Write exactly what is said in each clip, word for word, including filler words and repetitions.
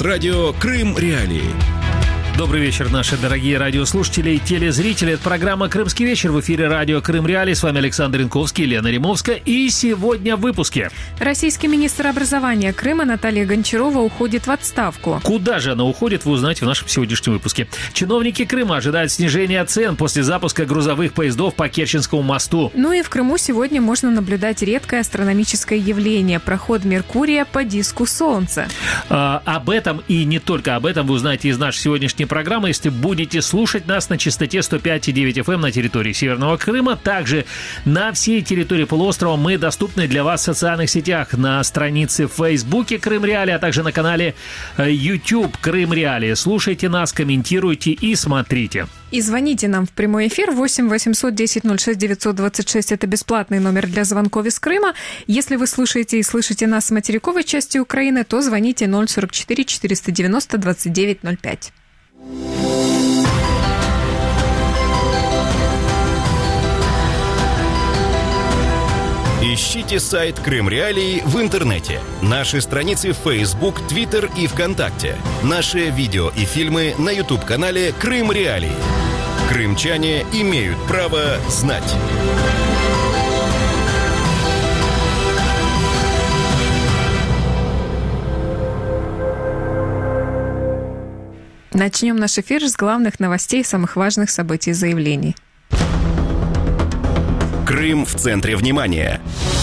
Радио «Крым Реалии». Добрый вечер, наши дорогие радиослушатели и телезрители. Это программа «Крымский вечер». В эфире радио «Крым Реалии». С вами Александр Янковский, Лена Римовская. И сегодня в выпуске. Российский министр образования Крыма Наталья Гончарова уходит в отставку. Куда же она уходит, вы узнаете в нашем сегодняшнем выпуске. Чиновники Крыма ожидают снижения цен после запуска грузовых поездов по Керченскому мосту. Ну и в Крыму сегодня можно наблюдать редкое астрономическое явление – проход Меркурия по диску Солнца. А, об этом и не только об этом вы узнаете из нашей сегодняшней программы, если будете слушать нас на частоте сто пять и девять эф эм на территории Северного Крыма. Также на всей территории полуострова мы доступны для вас в социальных сетях, на странице в Фейсбуке «Крым Реалии», а также на канале YouTube «Крым Реалии». Слушайте нас, комментируйте и смотрите. И звоните нам в прямой эфир восемь восемьсот десять ноль шесть девятьсот двадцать шесть. Это бесплатный номер для звонков из Крыма. Если вы слушаете и слышите нас с материковой части Украины, то звоните ноль сорок четыре четыреста девяносто двадцать девять ноль пять. Ищите сайт «Крым Реалии» в интернете, наши страницы в Facebook, Twitter и ВКонтакте, наши видео и фильмы на YouTube-канале «Крым Реалии». Крымчане имеют право знать. Начнем наш эфир с главных новостей, самых важных событий и заявлений. Крым в центре внимания.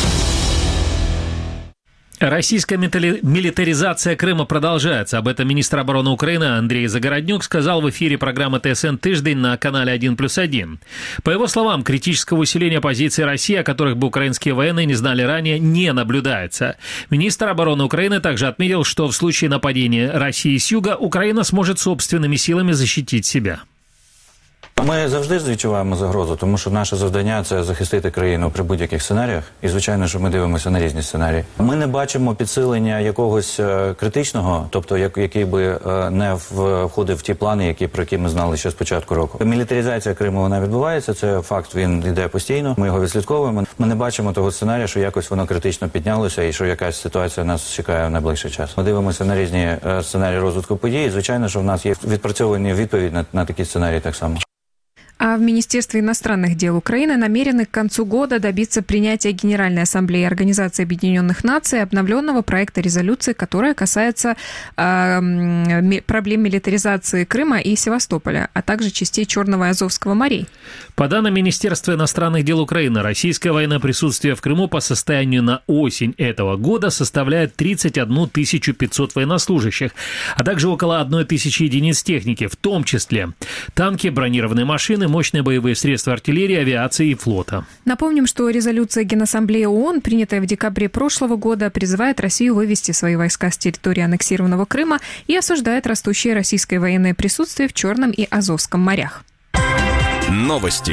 Российская милитаризация Крыма продолжается. Об этом министр обороны Украины Андрей Загороднюк сказал в эфире программы ТСН «Тыждень» на канале один плюс один. По его словам, критического усиления позиций России, о которых бы украинские военные не знали ранее, не наблюдается. Министр обороны Украины также отметил, что в случае нападения России с юга Украина сможет собственными силами защитить себя. Ми завжди відчуваємо загрозу, тому що наше завдання – це захистити країну при будь-яких сценаріях. І, звичайно, що ми дивимося на різні сценарії. Ми не бачимо підсилення якогось критичного, тобто який би не входив в ті плани, які, про які ми знали ще з початку року. Мілітаризація Криму, вона відбувається, це факт, він йде постійно. Ми його відслідковуємо. Ми не бачимо того сценарію, що якось воно критично піднялося і що якась ситуація нас чекає в найближчий час. Ми дивимося на різні сценарії розвитку подій. І, звичайно, що в нас є відпрацьовані відповіді на, на такі сценарії так само. А в Министерстве иностранных дел Украины намерены к концу года добиться принятия Генеральной Ассамблеи Организации Объединенных Наций обновленного проекта резолюции, которая касается э, проблем милитаризации Крыма и Севастополя, а также частей Черного и Азовского морей. По данным Министерства иностранных дел Украины, российское военное присутствие в Крыму по состоянию на осень этого года составляет тридцать одну тысячу пятьсот военнослужащих, а также около одной тысячи единиц техники, в том числе танки, бронированные машины, мощные боевые средства артиллерии, авиации и флота. Напомним, что резолюция Генассамблеи ООН, принятая в декабре прошлого года, призывает Россию вывести свои войска с территории аннексированного Крыма и осуждает растущее российское военное присутствие в Черном и Азовском морях. Новости.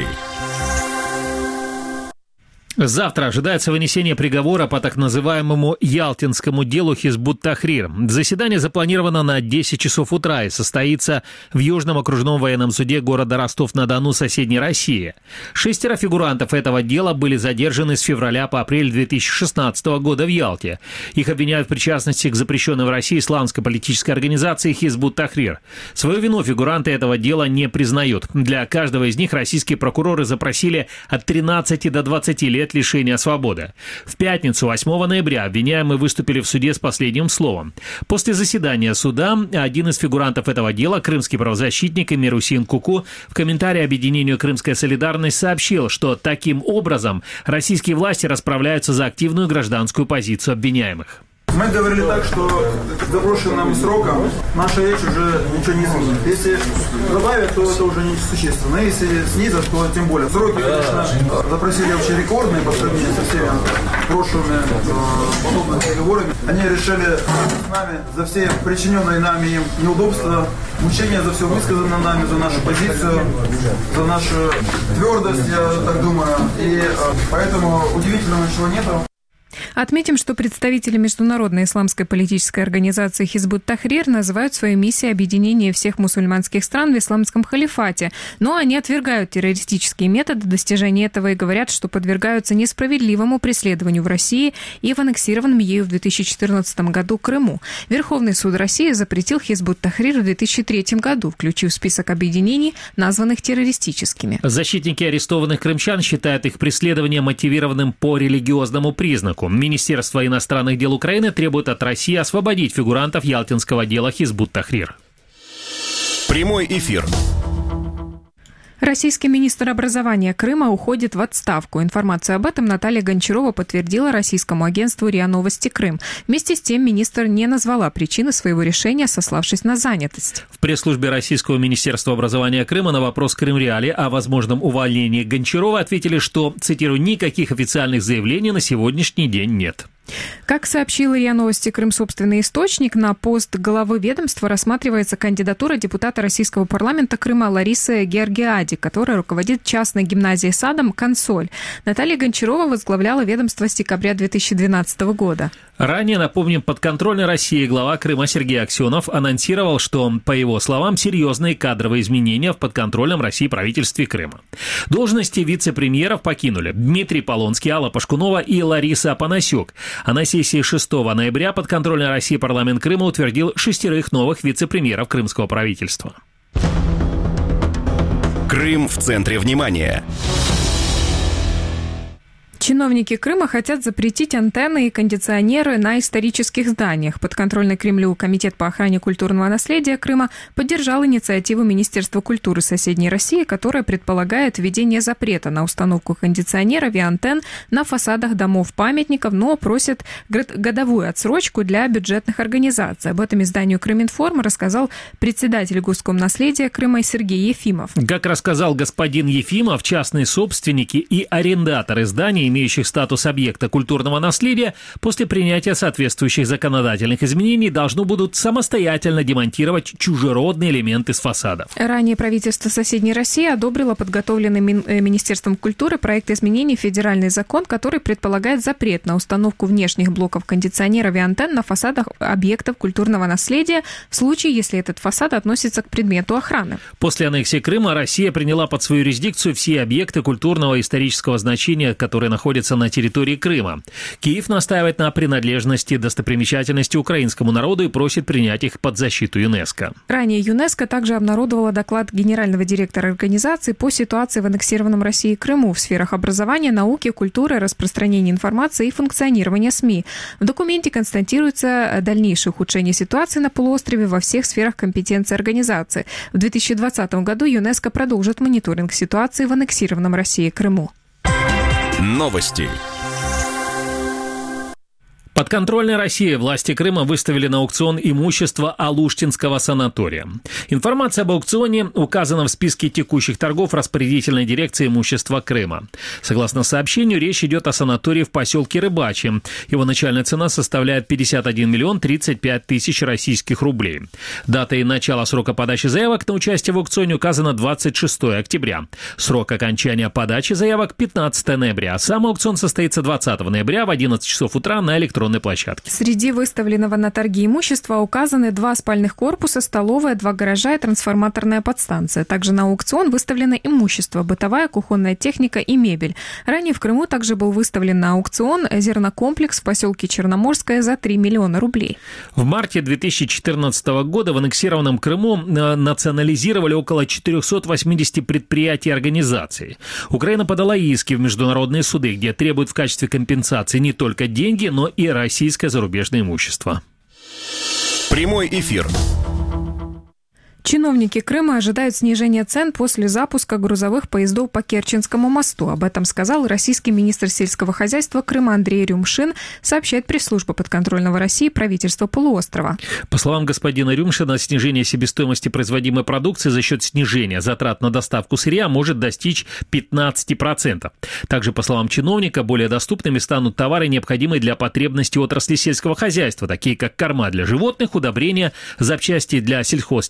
Завтра ожидается вынесение приговора по так называемому Ялтинскому делу Хизбут-Тахрир. Заседание запланировано на десять часов утра и состоится в Южном окружном военном суде города Ростов-на-Дону, соседней России. Шестеро фигурантов этого дела были задержаны с февраля по апрель две тысячи шестнадцатого года в Ялте. Их обвиняют в причастности к запрещенной в России исламской политической организации Хизбут-Тахрир. Свою вину фигуранты этого дела не признают. Для каждого из них российские прокуроры запросили от тринадцати до двадцати лет лишения свободы. В пятницу, восьмого ноября, обвиняемые выступили в суде с последним словом. После заседания суда один из фигурантов этого дела, крымский правозащитник Эмир Усин Куку, в комментарии объединению «Крымская солидарность» сообщил, что таким образом российские власти расправляются за активную гражданскую позицию обвиняемых. Мы говорили так, что к заброшенным срокам наша речь уже ничего не изменит. Если добавят, то это уже несущественно. Если снизят, то тем более. Сроки, конечно, запросили вообще рекордные по сравнению со всеми прошлыми э, подобными переговорами. Они решили с нами за все причиненные нами им неудобства, мучения, за все высказанное нами, за нашу позицию, за нашу твердость, я так думаю. И э, поэтому удивительного ничего нету. Отметим, что представители международной исламской политической организации Хизбут Тахрир называют свою миссией объединение всех мусульманских стран в исламском халифате, но они отвергают террористические методы достижения этого и говорят, что подвергаются несправедливому преследованию в России и в аннексированном ею в две тысячи четырнадцатом году Крыму. Верховный суд России запретил Хизбут Тахрир в две тысячи третьем году, включив в список объединений, названных террористическими. Защитники арестованных крымчан считают их преследование мотивированным по религиозному признаку. Министерство иностранных дел Украины требует от России освободить фигурантов ялтинского дела Хизбут Тахрир. Прямой эфир. Российский министр образования Крыма уходит в отставку. Информацию об этом Наталья Гончарова подтвердила российскому агентству РИА Новости Крым. Вместе с тем министр не назвала причины своего решения, сославшись на занятость. В пресс-службе Российского министерства образования Крыма на вопрос Крым Реали о возможном увольнении Гончарова ответили, что, цитирую, «никаких официальных заявлений на сегодняшний день нет». Как сообщил РИА Новости Крым собственный источник, на пост главы ведомства рассматривается кандидатура депутата Российского парламента Крыма Ларисы Георгиади, которая руководит частной гимназией садом «Консоль». Наталья Гончарова возглавляла ведомство с декабря две тысячи двенадцатого года. Ранее, напомним, подконтрольной России глава Крыма Сергей Аксенов анонсировал, что, по его словам, серьезные кадровые изменения в подконтрольном России правительстве Крыма. Должности вице-премьеров покинули Дмитрий Полонский, Алла Пашкунова и Лариса Апанасюк. А на сессии шестого ноября подконтрольной России парламент Крыма утвердил шестерых новых вице-премьеров крымского правительства. Крым в центре внимания. Чиновники Крыма хотят запретить антенны и кондиционеры на исторических зданиях. Подконтрольный Кремлю Комитет по охране культурного наследия Крыма поддержал инициативу Министерства культуры соседней России, которая предполагает введение запрета на установку кондиционеров и антенн на фасадах домов-памятников, но просит годовую отсрочку для бюджетных организаций. Об этом изданию «Крыминформ» рассказал председатель Госкомнаследия Крыма Сергей Ефимов. Как рассказал господин Ефимов, частные собственники и арендаторы зданий, имеющих статус объекта культурного наследия, после принятия соответствующих законодательных изменений должны будут самостоятельно демонтировать чужеродные элементы с фасадов. Ранее правительство соседней России одобрило подготовленный Министерством культуры проект изменений в федеральный закон, который предполагает запрет на установку внешних блоков кондиционеров и антенн на фасадах объектов культурного наследия в случае, если этот фасад относится к предмету охраны. После аннексии Крыма Россия приняла под свою юрисдикцию все объекты культурного и исторического значения, которые находятся на территории Крыма. Киев настаивает на принадлежности достопримечательности украинскому народу и просит принять их под защиту ЮНЕСКО. Ранее ЮНЕСКО также обнародовала доклад генерального директора организации по ситуации в аннексированном России Крыму в сферах образования, науки, культуры, распространения информации и функционирования СМИ. В документе констатируется дальнейшее ухудшение ситуации на полуострове во всех сферах компетенции организации. В две тысячи двадцатом году ЮНЕСКО продолжит мониторинг ситуации в аннексированном России Крыму. Новости. Подконтрольной России власти Крыма выставили на аукцион имущество Алуштинского санатория. Информация об аукционе указана в списке текущих торгов распорядительной дирекции имущества Крыма. Согласно сообщению, речь идет о санатории в поселке Рыбачье. Его начальная цена составляет пятьдесят один миллион тридцать пять тысяч российских рублей. Дата и начало срока подачи заявок на участие в аукционе указано двадцать шестого октября. Срок окончания подачи заявок пятнадцатого ноября. Сам аукцион состоится двадцатого ноября в одиннадцать часов утра на электронной площадке. Среди выставленного на торги имущества указаны два спальных корпуса, столовая, два гаража и трансформаторная подстанция. Также на аукцион выставлено имущество, бытовая, кухонная техника и мебель. Ранее в Крыму также был выставлен на аукцион зернокомплекс в поселке Черноморское за три миллиона рублей. В марте две тысячи четырнадцатого года в аннексированном Крыму национализировали около четыреста восемьдесят предприятий и организаций. Украина подала иски в международные суды, где требует в качестве компенсации не только деньги, но и российское зарубежное имущество. Прямой эфир. Чиновники Крыма ожидают снижения цен после запуска грузовых поездов по Керченскому мосту. Об этом сказал российский министр сельского хозяйства Крыма Андрей Рюмшин, сообщает пресс-служба подконтрольного России правительства полуострова. По словам господина Рюмшина, снижение себестоимости производимой продукции за счет снижения затрат на доставку сырья может достичь пятнадцать процентов. Также, по словам чиновника, более доступными станут товары, необходимые для потребностей отрасли сельского хозяйства, такие как корма для животных, удобрения, запчасти для сельхозтехники,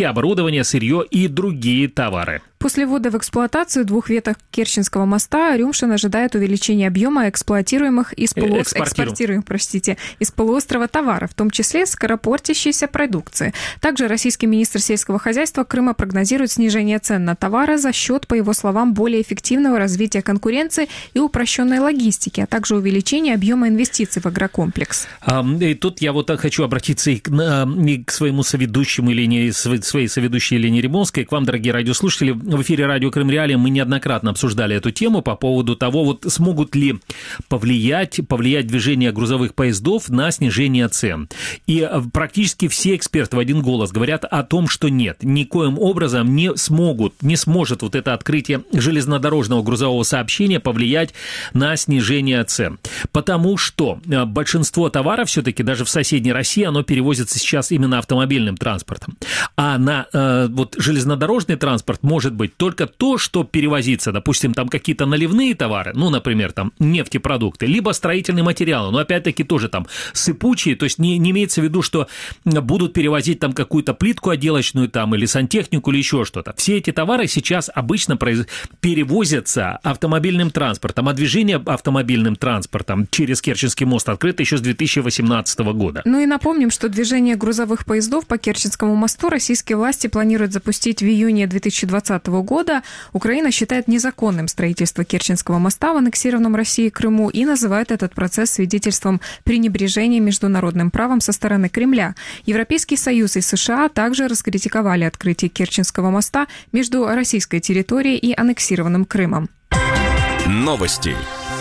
оборудование, сырье и другие товары. После ввода в эксплуатацию двух веток Керченского моста Рюмшин ожидает увеличения объема эксплуатируемых из, полу... экспортируемых, простите, из полуострова товаров, в том числе скоропортящейся продукции. Также российский министр сельского хозяйства Крыма прогнозирует снижение цен на товары за счет, по его словам, более эффективного развития конкуренции и упрощенной логистики, а также увеличения объема инвестиций в агрокомплекс. А, и тут я вот хочу обратиться и к, и к своему соведущему Елене, своей соведущей Елене Римонской, к вам, дорогие радиослушатели. В эфире радио Крым Реалии мы неоднократно обсуждали эту тему по поводу того, вот смогут ли повлиять, повлиять движение грузовых поездов на снижение цен. И практически все эксперты в один голос говорят о том, что нет, никоим образом не смогут, не сможет вот это открытие железнодорожного грузового сообщения повлиять на снижение цен. Потому что большинство товаров все-таки даже в соседней России, оно перевозится сейчас именно автомобильным транспортом. А на э, вот железнодорожный транспорт может быть только то, что перевозится, допустим, там какие-то наливные товары, ну, например, там нефтепродукты, либо строительные материалы, но опять-таки тоже там сыпучие, то есть не, не имеется в виду, что будут перевозить там какую-то плитку отделочную там или сантехнику или еще что-то. Все эти товары сейчас обычно произ... перевозятся автомобильным транспортом, а движение автомобильным транспортом через Керченский мост открыто еще с две тысячи восемнадцатого года. Ну и напомним, что движение грузовых поездов по Керченскому мосту российские власти планируют запустить в июне две тысячи двадцатого года. Украина считает незаконным строительство Керченского моста в аннексированном России Крыму и называет этот процесс свидетельством пренебрежения международным правом со стороны Кремля. Европейский Союз и США также раскритиковали открытие Керченского моста между российской территорией и аннексированным Крымом. Новости.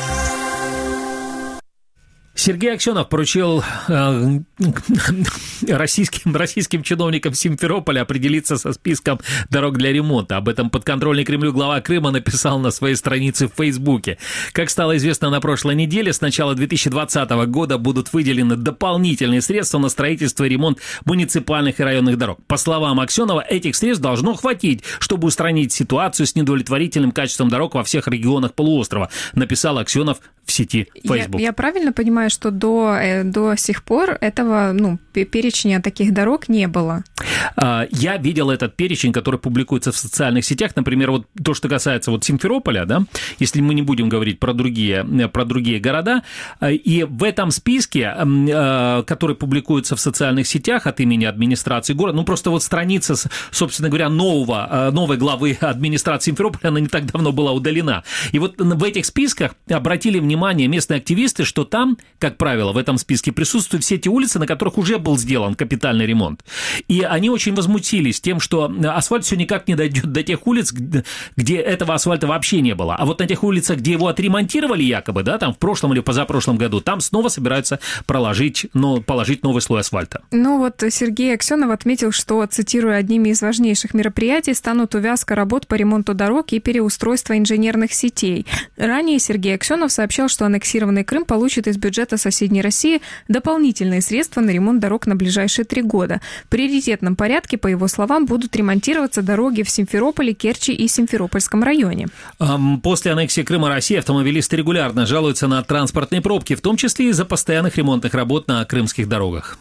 Сергей Аксенов поручил э, российским, российским чиновникам Симферополя определиться со списком дорог для ремонта. Об этом подконтрольный Кремлю глава Крыма написал на своей странице в Фейсбуке. Как стало известно на прошлой неделе, с начала две тысячи двадцатого года будут выделены дополнительные средства на строительство и ремонт муниципальных и районных дорог. По словам Аксенова, этих средств должно хватить, чтобы устранить ситуацию с недовлетворительным качеством дорог во всех регионах полуострова, написал Аксенов в сети Facebook. Я, я правильно понимаю, что до, до сих пор этого, ну, перечня таких дорог не было? Я видел этот перечень, который публикуется в социальных сетях. Например, вот то, что касается вот Симферополя, да, если мы не будем говорить про другие, про другие города, и в этом списке, который публикуется в социальных сетях от имени администрации города, ну, просто вот страница, собственно говоря, нового, новой главы администрации Симферополя, она не так давно была удалена. И вот в этих списках обратили внимание местные активисты, что там, как правило, в этом списке присутствуют все те улицы, на которых уже был сделан капитальный ремонт. И они очень возмутились тем, что асфальт все никак не дойдет до тех улиц, где этого асфальта вообще не было. А вот на тех улицах, где его отремонтировали якобы, да, там в прошлом или позапрошлом году, там снова собираются проложить, ну, положить новый слой асфальта. Ну вот Сергей Аксенов отметил, что, цитируя, одними из важнейших мероприятий станут увязка работ по ремонту дорог и переустройство инженерных сетей. Ранее Сергей Аксенов сообщал, что аннексированный Крым получит из бюджета соседней России дополнительные средства на ремонт дорог на ближайшие три года. В приоритетном порядке, по его словам, будут ремонтироваться дороги в Симферополе, Керчи и Симферопольском районе. После аннексии Крыма России автомобилисты регулярно жалуются на транспортные пробки, в том числе из-за постоянных ремонтных работ на крымских дорогах.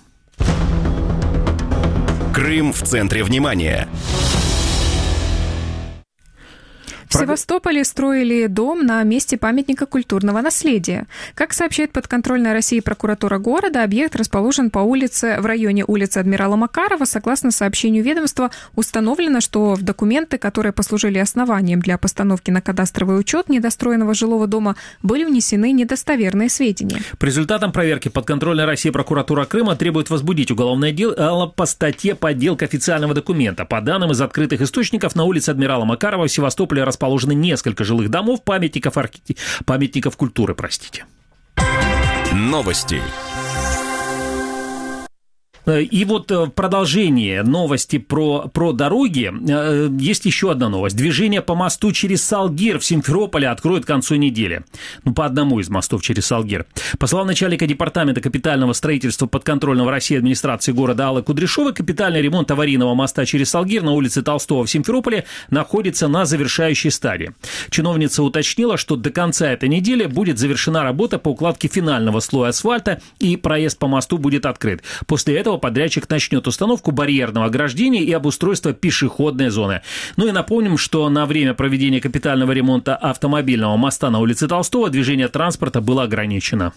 Крым в центре внимания. В Севастополе строили дом на месте памятника культурного наследия. Как сообщает подконтрольная России прокуратура города, объект расположен по улице, в районе улицы Адмирала Макарова. Согласно сообщению ведомства, установлено, что в документы, которые послужили основанием для постановки на кадастровый учет недостроенного жилого дома, были внесены недостоверные сведения. По результатам проверки подконтрольная России прокуратура Крыма требует возбудить уголовное дело по статье «Подделка официального документа». По данным из открытых источников, на улице Адмирала Макарова в Севастополе расположено расположены несколько жилых домов, памятников, архи... памятников культуры, простите. Новости. И вот в продолжение новости про, про дороги есть еще одна новость. Движение по мосту через Салгир в Симферополе откроют к концу недели. Ну, по одному из мостов через Салгир. По словам начальника департамента капитального строительства подконтрольного России администрации города Аллы Кудряшовой, капитальный ремонт аварийного моста через Салгир на улице Толстого в Симферополе находится на завершающей стадии. Чиновница уточнила, что до конца этой недели будет завершена работа по укладке финального слоя асфальта и проезд по мосту будет открыт. После этого этого подрядчик начнет установку барьерного ограждения и обустройство пешеходной зоны. Ну и напомним, что на время проведения капитального ремонта автомобильного моста на улице Толстого движение транспорта было ограничено.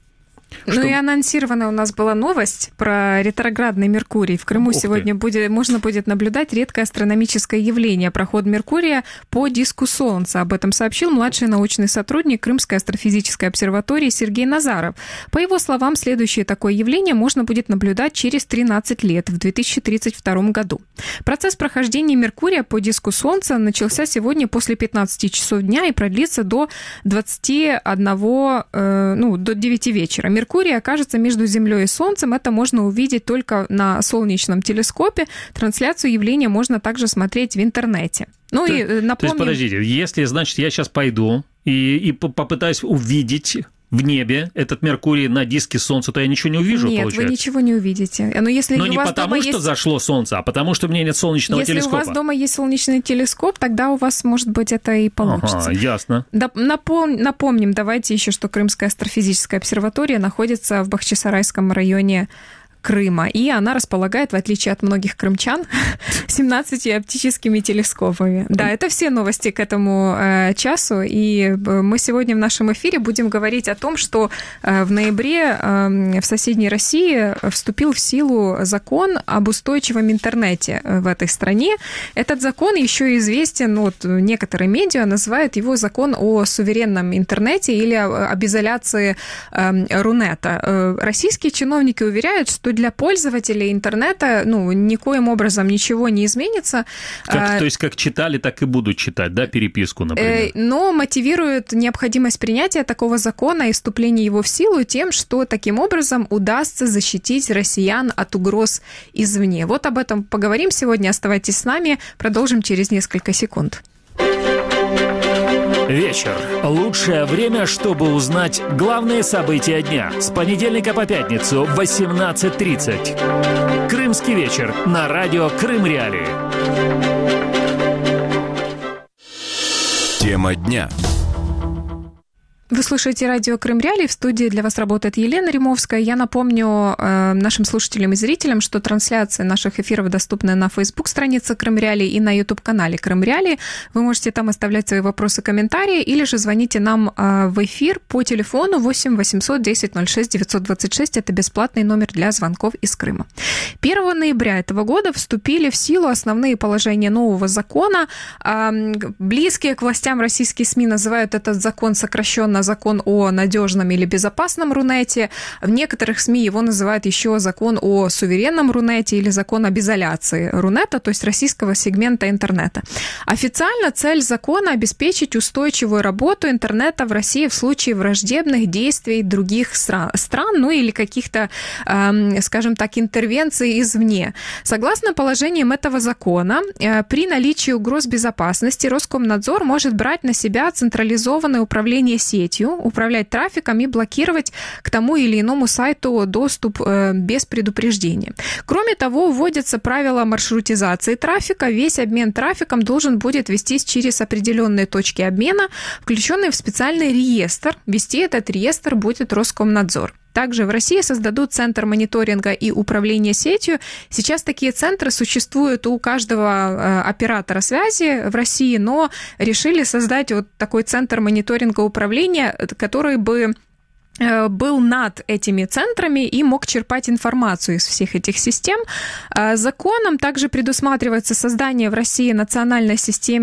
Ну Что... и анонсирована у нас была новость про ретроградный Меркурий. В Крыму Ух сегодня будет, можно будет наблюдать редкое астрономическое явление – проход Меркурия по диску Солнца. Об этом сообщил младший научный сотрудник Крымской астрофизической обсерватории Сергей Назаров. По его словам, следующее такое явление можно будет наблюдать через тринадцать лет, в две тысячи тридцать втором году. Процесс прохождения Меркурия по диску Солнца начался сегодня после пятнадцати часов дня и продлится до двадцати одного, э, ну, до девяти вечера. Меркурий окажется между Землей и Солнцем. Это можно увидеть только на солнечном телескопе. Трансляцию явления можно также смотреть в интернете. Ну то, и напомним... То есть, подождите, если, значит, я сейчас пойду и, и попытаюсь увидеть в небе этот Меркурий на диске Солнца, то я ничего не увижу, нет, получается? Нет, вы ничего не увидите. Но, если Но у не вас потому, дома что есть... зашло Солнце, а потому, что у меня нет солнечного если телескопа. Если у вас дома есть солнечный телескоп, тогда у вас, может быть, это и получится. Ага, ясно. Напом... Напомним, давайте еще, что Крымская астрофизическая обсерватория находится в Бахчисарайском районе Крыма, и она располагает, в отличие от многих крымчан, семнадцатью оптическими телескопами. Да, это все новости к этому э, часу, и мы сегодня в нашем эфире будем говорить о том, что э, в ноябре э, в соседней России вступил в силу закон об устойчивом интернете в этой стране. Этот закон еще известен, вот некоторые медиа называют его закон о суверенном интернете или об изоляции э, Рунета. Э, российские чиновники уверяют, что для пользователей интернета, ну, никоим образом ничего не изменится. Как, то есть, как читали, так и будут читать, да, переписку, например? Но мотивируют необходимость принятия такого закона и вступления его в силу тем, что таким образом удастся защитить россиян от угроз извне. Вот об этом поговорим сегодня. Оставайтесь с нами. Продолжим через несколько секунд. Вечер. Лучшее время, чтобы узнать главные события дня. С понедельника по пятницу в восемнадцать тридцать. Крымский вечер на радио Крым Реалии. Тема дня. Вы слушаете радио Крым Реалии. В студии для вас работает Елена Римовская. Я напомню э, нашим слушателям и зрителям, что трансляция наших эфиров доступна на Facebook-странице Крым Реалии и на YouTube-канале Крым Реалии. Вы можете там оставлять свои вопросы, комментарии, или же звоните нам э, в эфир по телефону восемь восемьсот десять ноль шесть девятьсот двадцать шесть. Это бесплатный номер для звонков из Крыма. первого ноября этого года вступили в силу основные положения нового закона. Э, близкие к властям российские СМИ называют этот закон сокращенно закон о надежном или безопасном Рунете. В некоторых СМИ его называют еще закон о суверенном Рунете или закон об изоляции Рунета, то есть российского сегмента интернета. Официально цель закона – обеспечить устойчивую работу интернета в России в случае враждебных действий других стран, ну или каких-то, э, скажем так, интервенций извне. Согласно положениям этого закона, э, при наличии угроз безопасности Роскомнадзор может брать на себя централизованное управление сетью, управлять трафиком и блокировать к тому или иному сайту доступ э, без предупреждения. Кроме того, вводятся правила маршрутизации трафика. Весь обмен трафиком должен будет вестись через определенные точки обмена, включенные в специальный реестр. Вести этот реестр будет Роскомнадзор. Также в России создадут центр мониторинга и управления сетью. Сейчас такие центры существуют у каждого оператора связи в России, но решили создать вот такой центр мониторинга и управления, который бы был над этими центрами и мог черпать информацию из всех этих систем. Законом также предусматривается создание в России национальной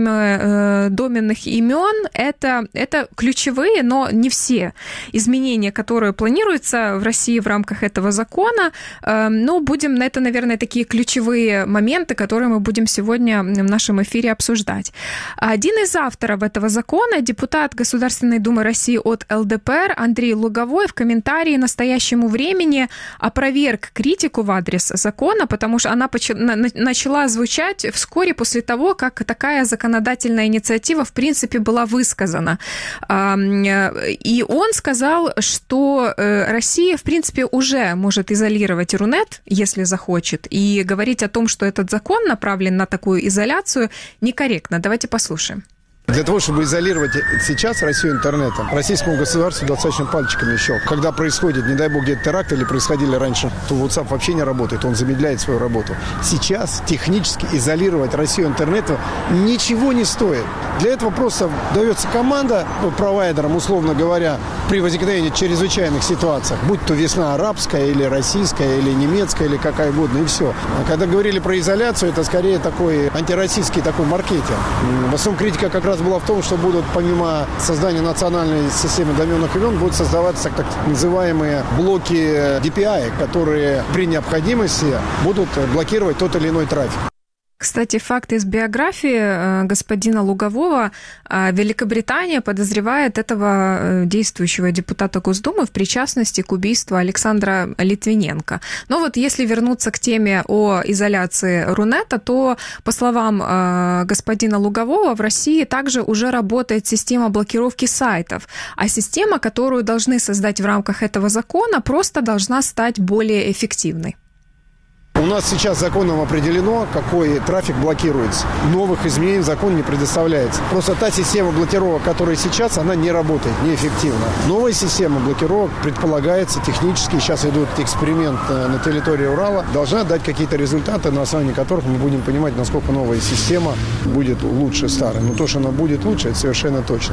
системы доменных имен. Это, это ключевые, но не все изменения, которые планируются в России в рамках этого закона. Но будем, это, наверное, такие ключевые моменты, которые мы будем сегодня в нашем эфире обсуждать. Один из авторов этого закона, депутат Государственной Думы России от эл дэ пэ эр Андрей Луговой, в комментарии «Настоящему времени» опроверг критику в адрес закона, потому что она начала звучать вскоре после того, как такая законодательная инициатива в принципе была высказана. И он сказал, что Россия в принципе уже может изолировать Рунет, если захочет, и говорить о том, что этот закон направлен на такую изоляцию, некорректно. Давайте послушаем. Для того, чтобы изолировать сейчас Россию интернетом, российскому государству достаточно пальчиками щелк. Когда происходит, не дай бог, где-то теракт или происходили раньше, то WhatsApp вообще не работает, он замедляет свою работу. Сейчас технически изолировать Россию интернетом ничего не стоит. Для этого просто дается команда ну, провайдерам, условно говоря, при возникновении чрезвычайных ситуаций, будь то весна арабская или российская, или немецкая, или какая угодно, и все. А когда говорили про изоляцию, это скорее такой антироссийский такой маркетинг. В основном критика как раз была в том, что будут, помимо создания национальной системы доменных имен, будут создаваться так называемые блоки ди пи ай, которые при необходимости будут блокировать тот или иной трафик. Кстати, факт из биографии господина Лугового. Великобритания подозревает этого действующего депутата Госдумы в причастности к убийству Александра Литвиненко. Но вот если вернуться к теме о изоляции Рунета, то, по словам господина Лугового, в России также уже работает система блокировки сайтов. А система, которую должны создать в рамках этого закона, просто должна стать более эффективной. У нас сейчас законом определено, какой трафик блокируется. Новых изменений закон не предоставляется. Просто та система блокировок, которая сейчас, она не работает, неэффективна. Новая система блокировок предполагается технически, сейчас идет эксперимент на территории Урала, должна дать какие-то результаты, на основании которых мы будем понимать, насколько новая система будет лучше старой. Но то, что она будет лучше, это совершенно точно.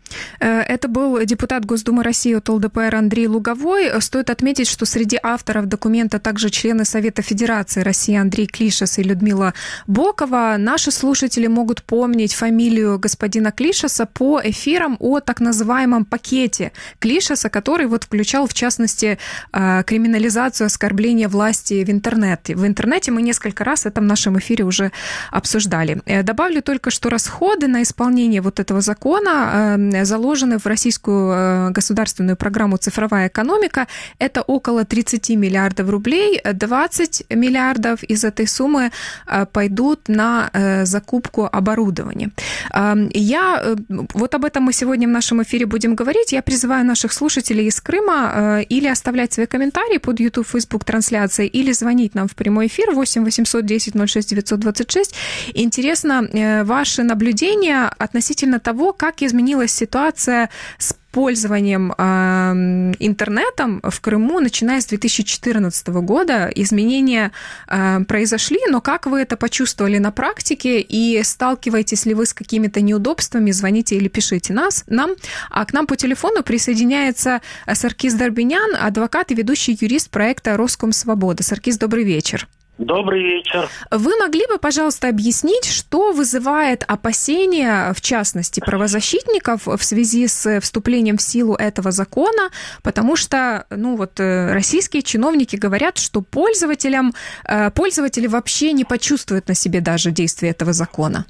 Это был депутат Госдумы России от эл дэ пэ эр Андрей Луговой. Стоит отметить, что среди авторов документа также члены Совета Федерации России Андрей Клишес и Людмила Бокова. Наши слушатели могут помнить фамилию господина Клишеса по эфирам о так называемом пакете Клишеса, который вот включал, в частности, криминализацию оскорбления власти в интернете. В интернете мы несколько раз это в нашем эфире уже обсуждали. Добавлю только, что расходы на исполнение вот этого закона заложены в российскую государственную программу «Цифровая экономика». Это около тридцать миллиардов рублей. двадцать миллиардов из этой суммы пойдут на закупку оборудования. Я, вот об этом мы сегодня в нашем эфире будем говорить. Я призываю наших слушателей из Крыма или оставлять свои комментарии под YouTube, Facebook трансляцией, или звонить нам в прямой эфир восемь восемьсот десять ноль шесть девятьсот двадцать шесть. Интересно ваши наблюдения относительно того, как изменилась ситуация с пользованием э, интернетом в Крыму, начиная с две тысячи четырнадцатого года. Изменения э, произошли, но как вы это почувствовали на практике и сталкиваетесь ли вы с какими-то неудобствами, звоните или пишите нас, нам. А к нам по телефону присоединяется Саркис Дарбинян, адвокат и ведущий юрист проекта «Роскомсвобода». Саркис, добрый вечер. Добрый вечер. Вы могли бы, пожалуйста, объяснить, что вызывает опасения, в частности, правозащитников в связи с вступлением в силу этого закона? Потому что, ну вот, российские чиновники говорят, что пользователям, пользователи вообще не почувствуют на себе даже действие этого закона.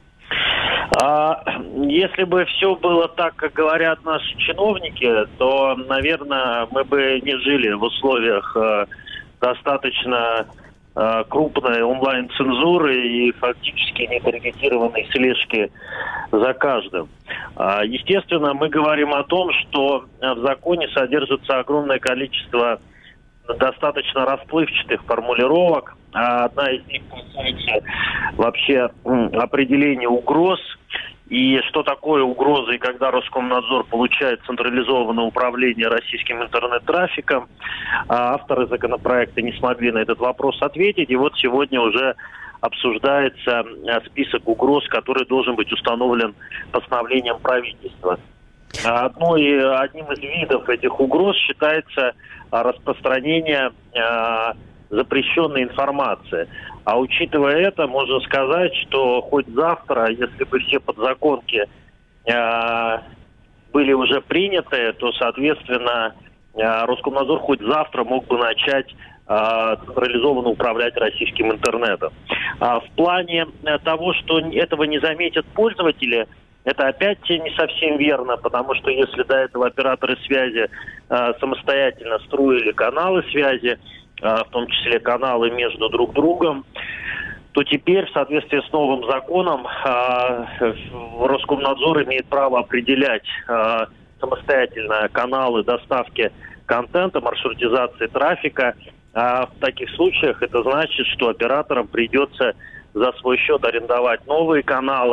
Если бы все было так, как говорят наши чиновники, то, наверное, мы бы не жили в условиях достаточно крупной онлайн-цензуры и фактически нетаргетированной слежки за каждым. Естественно, мы говорим о том, что в законе содержится огромное количество достаточно расплывчатых формулировок. Одна из них касается вообще определения угроз. И что такое угроза, и когда Роскомнадзор получает централизованное управление российским интернет-трафиком. Авторы законопроекта не смогли на этот вопрос ответить. И вот сегодня уже обсуждается список угроз, который должен быть установлен постановлением правительства. Одной, одним из видов этих угроз считается распространение запрещенной информации. А учитывая это, можно сказать, что хоть завтра, если бы все подзаконки э, были уже приняты, то, соответственно, э, Роскомнадзор хоть завтра мог бы начать э, централизованно управлять российским интернетом. А в плане того, что этого не заметят пользователи, это опять не совсем верно, потому что если до этого операторы связи э, самостоятельно строили каналы связи, в том числе каналы между друг другом, то теперь в соответствии с новым законом Роскомнадзор имеет право определять самостоятельно каналы доставки контента, маршрутизации трафика. А в таких случаях это значит, что операторам придется за свой счет арендовать новые каналы,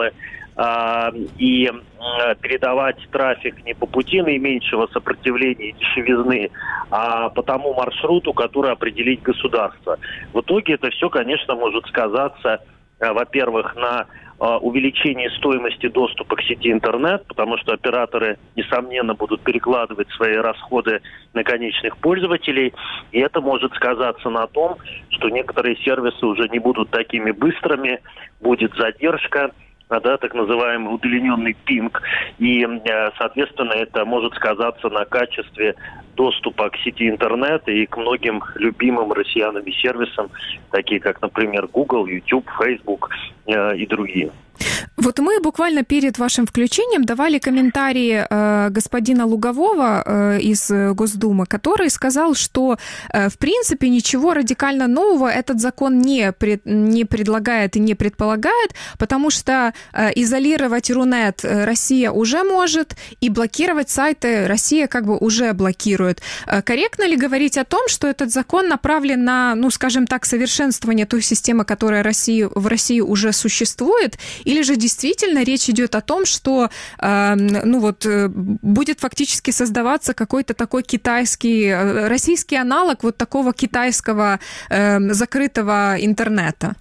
и передавать трафик не по пути наименьшего сопротивления и дешевизны, а по тому маршруту, который определит государство. В итоге это все, конечно, может сказаться, во-первых, на увеличении стоимости доступа к сети интернет, потому что операторы, несомненно, будут перекладывать свои расходы на конечных пользователей, и это может сказаться на том, что некоторые сервисы уже не будут такими быстрыми, будет задержка, да, так называемый удлиненный пинг, и, соответственно, это может сказаться на качестве доступа к сети интернет и к многим любимым россиянами сервисам, такие как, например, Google, YouTube, Facebook э, и другие. Вот мы буквально перед вашим включением давали комментарии э, господина Лугового э, из Госдумы, который сказал, что э, в принципе ничего радикально нового этот закон не, пред, не предлагает и не предполагает, потому что э, изолировать Рунет Россия уже может, и блокировать сайты Россия как бы уже блокирует. Э, корректно ли говорить о том, что этот закон направлен на, ну, скажем так, совершенствование той системы, которая России, в России уже существует, или же действительно речь идет о том, что э, ну вот, э, будет фактически создаваться какой-то такой китайский, э, российский аналог вот такого китайского э, закрытого интернета?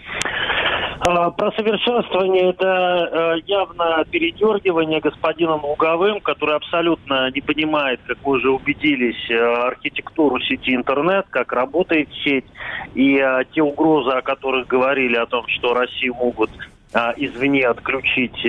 Про совершенствование это явно передергивание господином Луговым, который абсолютно не понимает, как вы уже убедились, архитектуру сети интернет, как работает сеть, и те угрозы, о которых говорили, о том, что Россию могут извне отключить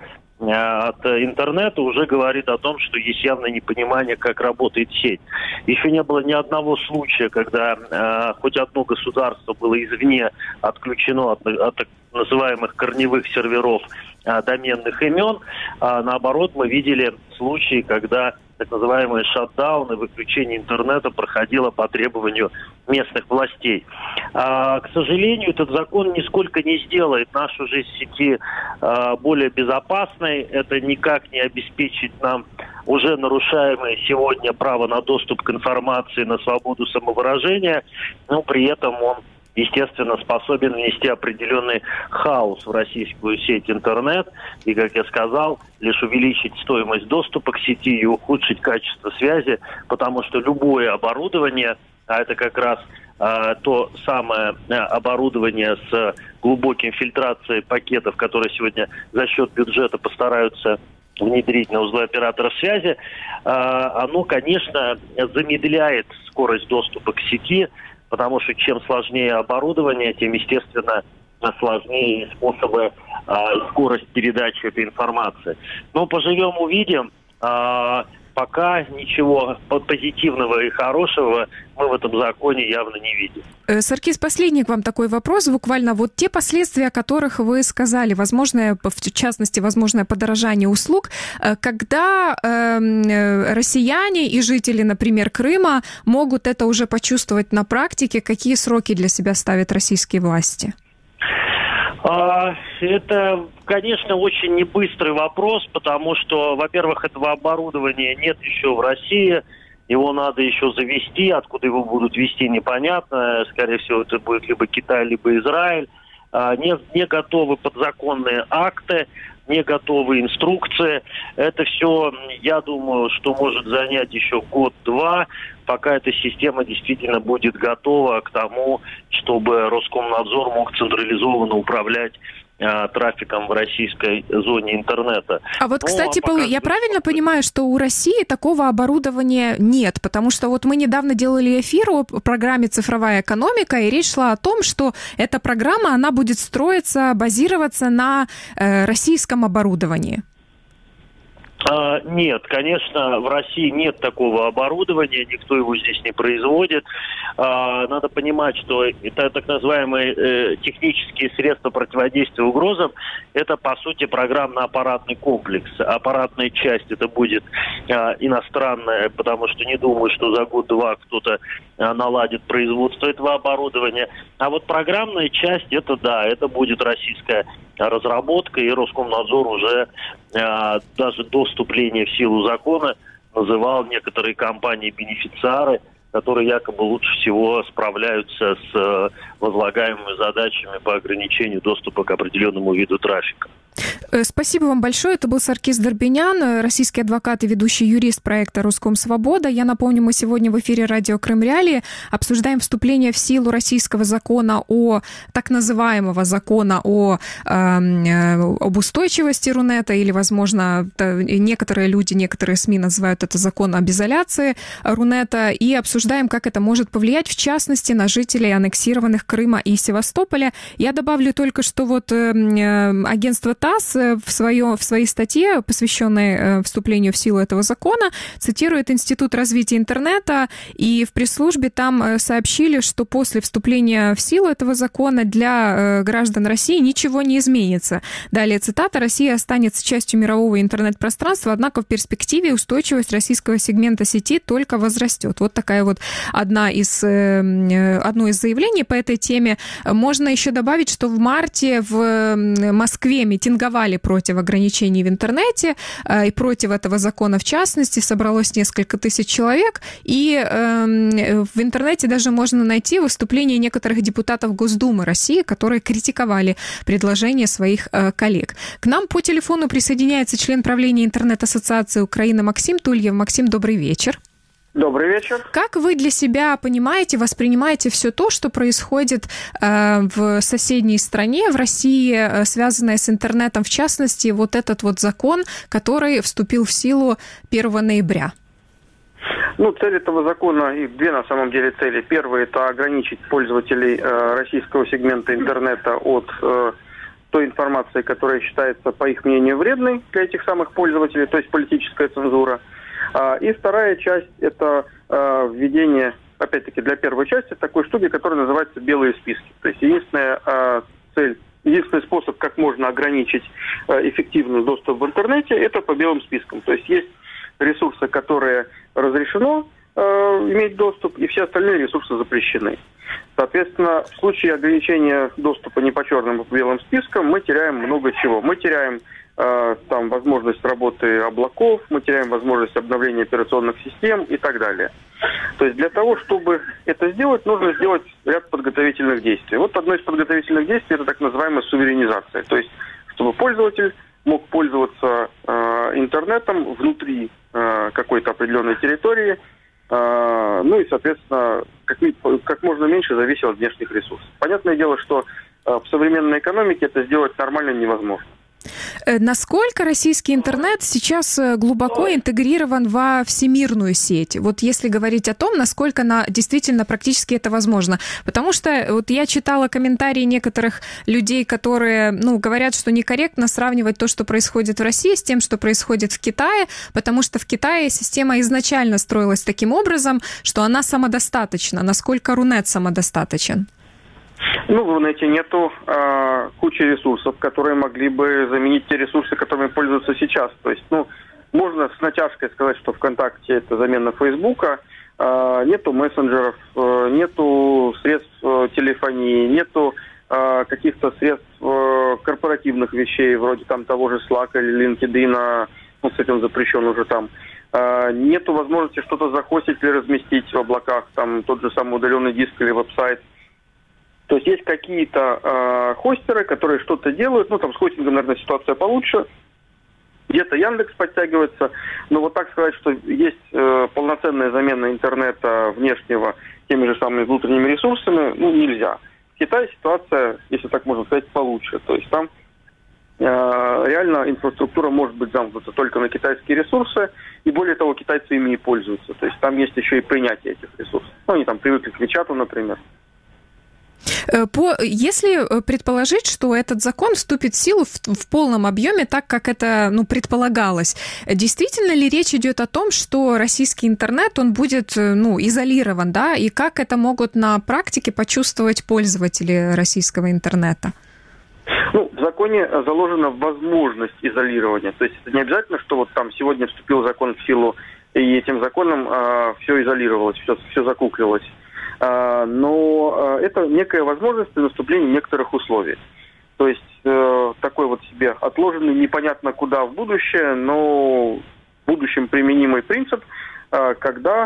от интернета, уже говорит о том, что есть явное непонимание, как работает сеть. Еще не было ни одного случая, когда э, хоть одно государство было извне отключено от, от так называемых корневых серверов э, доменных имен. А наоборот, мы видели случаи, когда так называемые шатдауны, выключение интернета проходило по требованию местных властей. А, к сожалению, этот закон нисколько не сделает нашу жизнь в сети а, более безопасной. Это никак не обеспечит нам уже нарушаемое сегодня право на доступ к информации, на свободу самовыражения, но при этом он, естественно, способен внести определенный хаос в российскую сеть интернет и, как я сказал, лишь увеличить стоимость доступа к сети и ухудшить качество связи, потому что любое оборудование, а это как раз а, то самое а, оборудование с глубоким фильтрацией пакетов, которые сегодня за счет бюджета постараются внедрить на узлы операторов связи, а, оно, конечно, замедляет скорость доступа к сети, потому что чем сложнее оборудование, тем, естественно, сложнее способы а, и скорость передачи этой информации. Но поживем, увидим. А, пока ничего позитивного и хорошего мы в этом законе явно не видим. Саркис, последний к вам такой вопрос. Буквально вот те последствия, о которых вы сказали, возможное, в частности, возможное подорожание услуг, когда э, россияне и жители, например, Крыма могут это уже почувствовать на практике, какие сроки для себя ставят российские власти? Это, конечно, очень небыстрый вопрос, потому что, во-первых, этого оборудования нет еще в России, его надо еще завести, откуда его будут везти, непонятно, скорее всего, это будет либо Китай, либо Израиль. Не, не готовы подзаконные акты, не готовы инструкции. Это все, я думаю, что может занять еще год-два, пока эта система действительно будет готова к тому, чтобы Роскомнадзор мог централизованно управлять э, трафиком в российской зоне интернета. А вот, ну, кстати, а пока... я правильно понимаю, что у России такого оборудования нет? Потому что вот мы недавно делали эфир о программе «Цифровая экономика», и речь шла о том, что эта программа, она будет строиться, базироваться на э, российском оборудовании. А, нет, конечно, в России нет такого оборудования, никто его здесь не производит. А, надо понимать, что это так называемые э, технические средства противодействия угрозам, это, по сути, программно-аппаратный комплекс. Аппаратная часть это будет э, иностранная, потому что не думаю, что за год-два кто-то э, наладит производство этого оборудования. А вот программная часть, это да, это будет российская разработка, и Роскомнадзор уже э, даже до вступления в силу закона называл некоторые компании-бенефициары которые якобы лучше всего справляются с возлагаемыми задачами по ограничению доступа к определенному виду трафика. Спасибо вам большое. Это был Саркис Дорбинян, российский адвокат и ведущий юрист проекта «Роскомсвобода». Я напомню, мы сегодня в эфире радио «Крым Реалии» обсуждаем вступление в силу российского закона о, так называемого закона о, э, об устойчивости Рунета, или, возможно, некоторые люди, некоторые СМИ называют это закон об изоляции Рунета, и обсуждаем, как это может повлиять, в частности, на жителей аннексированных Крыма и Севастополя. Я добавлю только, что вот э, агентство ТАСС в, свое, в своей статье, посвященной вступлению в силу этого закона, цитирует Институт развития интернета, и в пресс-службе там сообщили, что после вступления в силу этого закона для граждан России ничего не изменится. Далее цитата: «Россия останется частью мирового интернет-пространства, однако в перспективе устойчивость российского сегмента сети только возрастет». Вот такая вот одна из, одно из заявлений по этой теме. Можно еще добавить, что в марте в Москве митинговали против ограничений в интернете и против этого закона в частности. Собралось несколько тысяч человек, и э, в интернете даже можно найти выступления некоторых депутатов Госдумы России, которые критиковали предложения своих э, коллег. К нам по телефону присоединяется член правления интернет-ассоциации Украины Максим Тульев. Максим, добрый вечер. Добрый вечер. Как вы для себя понимаете, воспринимаете все то, что происходит э, в соседней стране, в России, э, связанное с интернетом, в частности, вот этот вот закон, который вступил в силу первого ноября? Ну, цель этого закона, и две на самом деле цели. Первая – это ограничить пользователей э, российского сегмента интернета от э, той информации, которая считается, по их мнению, вредной для этих самых пользователей, то есть политическая цензура. И вторая часть – это э, введение, опять-таки, для первой части такой штуки, которая называется «белые списки». То есть единственная э, цель, единственный способ, как можно ограничить э, эффективный доступ в интернете, это по белым спискам. То есть есть ресурсы, которые разрешено э, иметь доступ, и все остальные ресурсы запрещены. Соответственно, в случае ограничения доступа не по черным, а по белым спискам мы теряем много чего. Мы теряем там возможность работы облаков, мы теряем возможность обновления операционных систем и так далее. То есть для того, чтобы это сделать, нужно сделать ряд подготовительных действий. Вот одно из подготовительных действий – это так называемая суверенизация. То есть чтобы пользователь мог пользоваться э, интернетом внутри э, какой-то определенной территории, э, ну и, соответственно, как, как можно меньше зависеть от внешних ресурсов. Понятное дело, что э, в современной экономике это сделать нормально невозможно. Насколько российский интернет сейчас глубоко интегрирован во всемирную сеть? Вот если говорить о том, насколько на, действительно практически это возможно. Потому что вот я читала комментарии некоторых людей, которые ну, говорят, что некорректно сравнивать то, что происходит в России, с тем, что происходит в Китае, потому что в Китае система изначально строилась таким образом, что она самодостаточна. Насколько Рунет самодостаточен? Ну, в Рунете нету э, кучи ресурсов, которые могли бы заменить те ресурсы, которыми пользуются сейчас. То есть, ну, можно с натяжкой сказать, что ВКонтакте это замена Фейсбука, э, нету мессенджеров, э, нету средств э, телефонии, нету э, каких-то средств э, корпоративных вещей, вроде там того же Slack или LinkedIn, ну, с этим запрещен уже там. Э, нету возможности что-то захостить или разместить в облаках, там тот же самый удаленный диск или веб-сайт. То есть есть какие-то э, хостеры, которые что-то делают. Ну, там с хостингом, наверное, ситуация получше. Где-то Яндекс подтягивается. Но вот так сказать, что есть э, полноценная замена интернета внешнего теми же самыми внутренними ресурсами, ну, нельзя. В Китае ситуация, если так можно сказать, получше. То есть там э, реально инфраструктура может быть замкнута только на китайские ресурсы. И более того, китайцы ими и пользуются. То есть там есть еще и принятие этих ресурсов. Ну, они там привыкли к WeChat, например. По, если предположить, что этот закон вступит в силу в, в полном объеме, так как это ну, предполагалось, действительно ли речь идет о том, что российский интернет, он будет ну, изолирован, да, и как это могут на практике почувствовать пользователи российского интернета? Ну, в законе заложена возможность изолирования. То есть это не обязательно, что вот там сегодня вступил закон в силу, и этим законом э, все изолировалось, все, все закуклилось. Но это некая возможность при наступлении некоторых условий. То есть э, такой вот себе отложенный непонятно куда в будущее, но в будущем применимый принцип. когда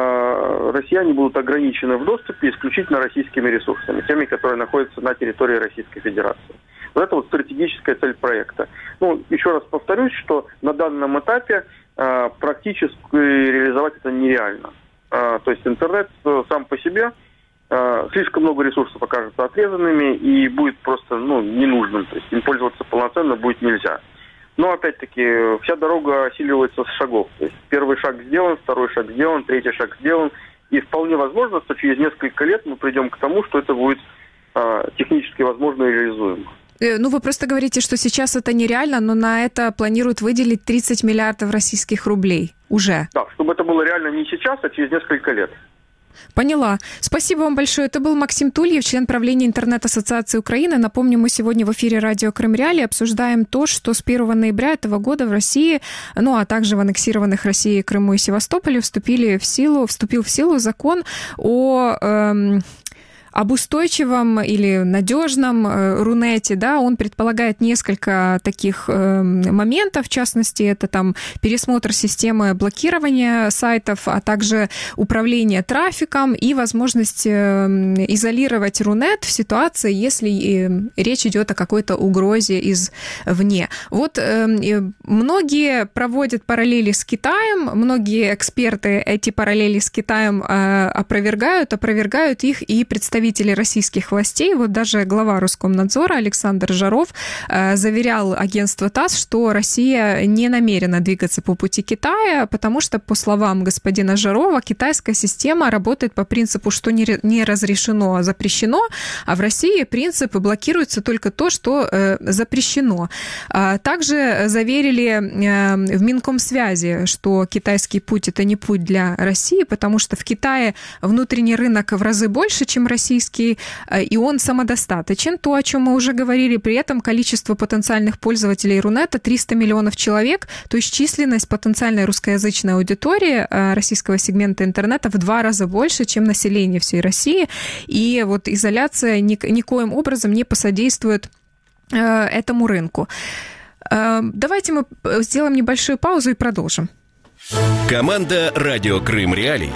россияне будут ограничены в доступе исключительно российскими ресурсами, теми, которые находятся на территории Российской Федерации. Вот это вот стратегическая цель проекта. Ну, еще раз повторюсь, что на данном этапе практически реализовать это нереально. То есть интернет сам по себе слишком много ресурсов окажется отрезанными и будет просто ну, ненужным. То есть им пользоваться полноценно будет нельзя. Но, опять-таки, вся дорога осиливается с шагов. То есть первый шаг сделан, второй шаг сделан, третий шаг сделан. И вполне возможно, что через несколько лет мы придем к тому, что это будет э, технически возможно и реализуемо. Ну, вы просто говорите, что сейчас это нереально, но на это планируют выделить тридцать миллиардов российских рублей уже. Да, чтобы это было реально не сейчас, а через несколько лет. Поняла. Спасибо вам большое. Это был Максим Тульев, член правления Интернет-ассоциации Украины. Напомню, мы сегодня в эфире радио Крым Реалии обсуждаем то, что с первого ноября этого года в России, ну а также в аннексированных Россией Крыму и Севастополе вступили в силу, вступил в силу закон о... Эм, об устойчивом или надежном Рунете, да, он предполагает несколько таких э, моментов, в частности, это там пересмотр системы блокирования сайтов, а также управление трафиком и возможность э, изолировать Рунет в ситуации, если э, речь идет о какой-то угрозе извне. Вот э, многие проводят параллели с Китаем, многие эксперты эти параллели с Китаем э, опровергают, опровергают их и представители российских властей. Вот даже глава Роскомнадзора Александр Жаров э, заверял агентство ТАСС, что Россия не намерена двигаться по пути Китая, потому что, по словам господина Жарова, китайская система работает по принципу, что не, не разрешено, а запрещено, а в России принципы блокируются только то, что э, запрещено. А также заверили э, в Минкомсвязи, что китайский путь – это не путь для России, потому что в Китае внутренний рынок в разы больше, чем российский, и он самодостаточен. То, о чем мы уже говорили, при этом количество потенциальных пользователей Рунета триста миллионов человек, то есть численность потенциальной русскоязычной аудитории российского сегмента интернета в два раза больше, чем население всей России. И вот изоляция никоим образом не посодействует этому рынку. Давайте мы сделаем небольшую паузу и продолжим. Команда «Радио Крым Реалии».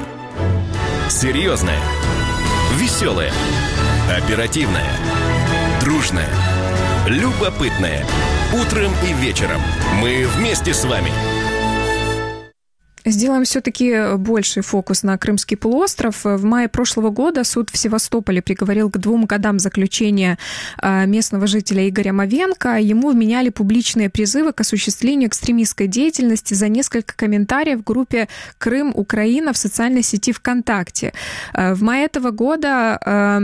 Серьезная, веселая, оперативная, дружная, любопытная. Утром и вечером мы вместе с вами. Сделаем все-таки больший фокус на Крымский полуостров. В мае прошлого года суд в Севастополе приговорил к двум годам заключения местного жителя Игоря Мовенко. Ему вменяли публичные призывы к осуществлению экстремистской деятельности за несколько комментариев в группе «Крым, Украина» в социальной сети ВКонтакте. В мае этого года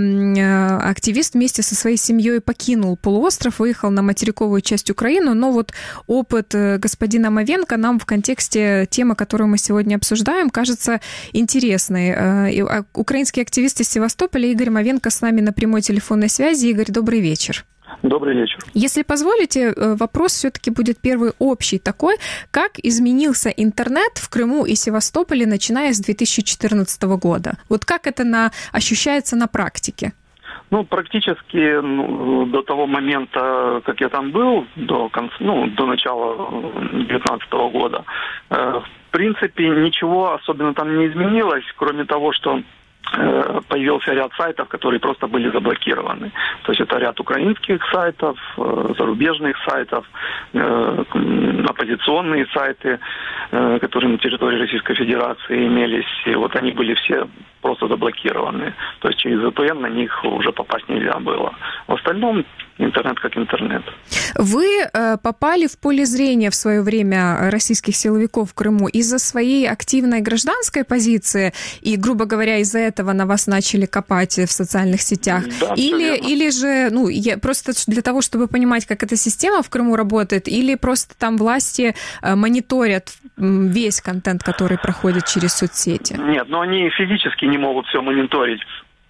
активист вместе со своей семьей покинул полуостров, выехал на материковую часть Украины, но вот опыт господина Мовенко нам в контексте темы, которую мы сегодня обсуждаем, кажется интересной. Украинский активист из Севастополя Игорь Мовенко с нами на прямой телефонной связи. Игорь, добрый вечер. Добрый вечер. Если позволите, вопрос все-таки будет первый общий такой. Как изменился интернет в Крыму и Севастополе, начиная с две тысячи четырнадцатого года? Вот как это на, ощущается на практике? Ну, практически ну, до того момента, как я там был, до конца, ну, до начала две тысячи девятнадцатого года, э, в принципе, ничего особенно там не изменилось, кроме того, что э, появился ряд сайтов, которые просто были заблокированы. То есть это ряд украинских сайтов, э, зарубежных сайтов, э, оппозиционные сайты, э, которые на территории Российской Федерации имелись. И вот они были все просто заблокированы. То есть через ви пи эн на них уже попасть нельзя было. В остальном интернет как интернет. Вы э, попали в поле зрения в свое время российских силовиков в Крыму из-за своей активной гражданской позиции, и, грубо говоря, из-за этого на вас начали копать в социальных сетях? Да, или, или же, ну, я, просто для того, чтобы понимать, как эта система в Крыму работает, или просто там власти э, мониторят весь контент, который проходит через соцсети? Нет, но они физически не могут все мониторить.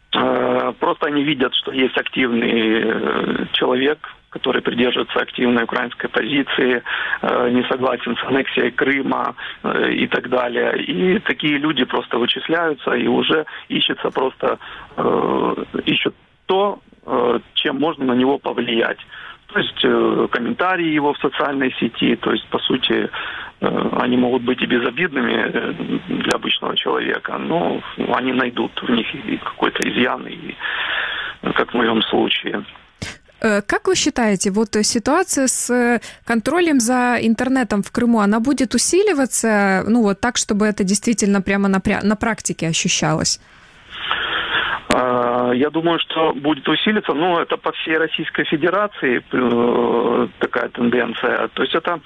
Просто они видят, что есть активный человек, который придерживается активной украинской позиции, не согласен с аннексией Крыма и так далее. И такие люди просто вычисляются, и уже ищется просто, ищут то, чем можно на него повлиять. То есть комментарии его в социальной сети, то есть, по сути, они могут быть и безобидными для обычного человека, но они найдут в них и какой-то изъян, и, как в моем случае. Как вы считаете, вот ситуация с контролем за интернетом в Крыму, она будет усиливаться, ну вот так, чтобы это действительно прямо на, на практике ощущалось? Я думаю, что будет усилиться, но это по всей Российской Федерации такая тенденция. То есть это,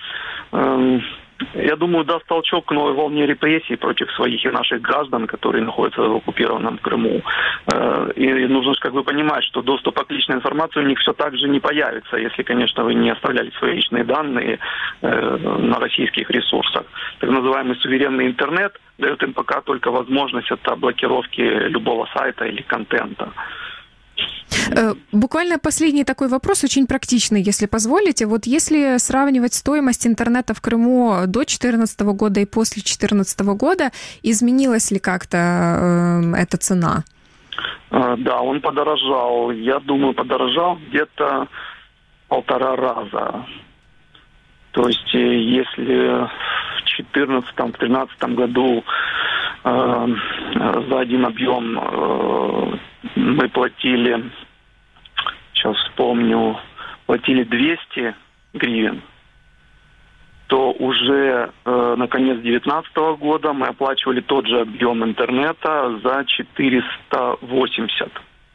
я думаю, даст толчок к новой волне репрессий против своих и наших граждан, которые находятся в оккупированном Крыму. И нужно же как бы понимать, что доступа к личной информации у них все так же не появится, если, конечно, вы не оставляли свои личные данные на российских ресурсах. Так называемый суверенный интернет дает им пока только возможность от блокировки любого сайта или контента. Буквально последний такой вопрос, очень практичный, если позволите. Вот если сравнивать стоимость интернета в Крыму до две тысячи четырнадцатого года и после две тысячи четырнадцатого года, изменилась ли как-то э, эта цена? Да, он подорожал. Я думаю, подорожал где-то полтора раза. То есть, если в две тысячи четырнадцатом — две тысячи тринадцатом году э, за один объем э, мы платили, сейчас вспомню, платили двести гривен, то уже э, на конец две тысячи девятнадцатого года мы оплачивали тот же объем интернета за четыреста восемьдесят.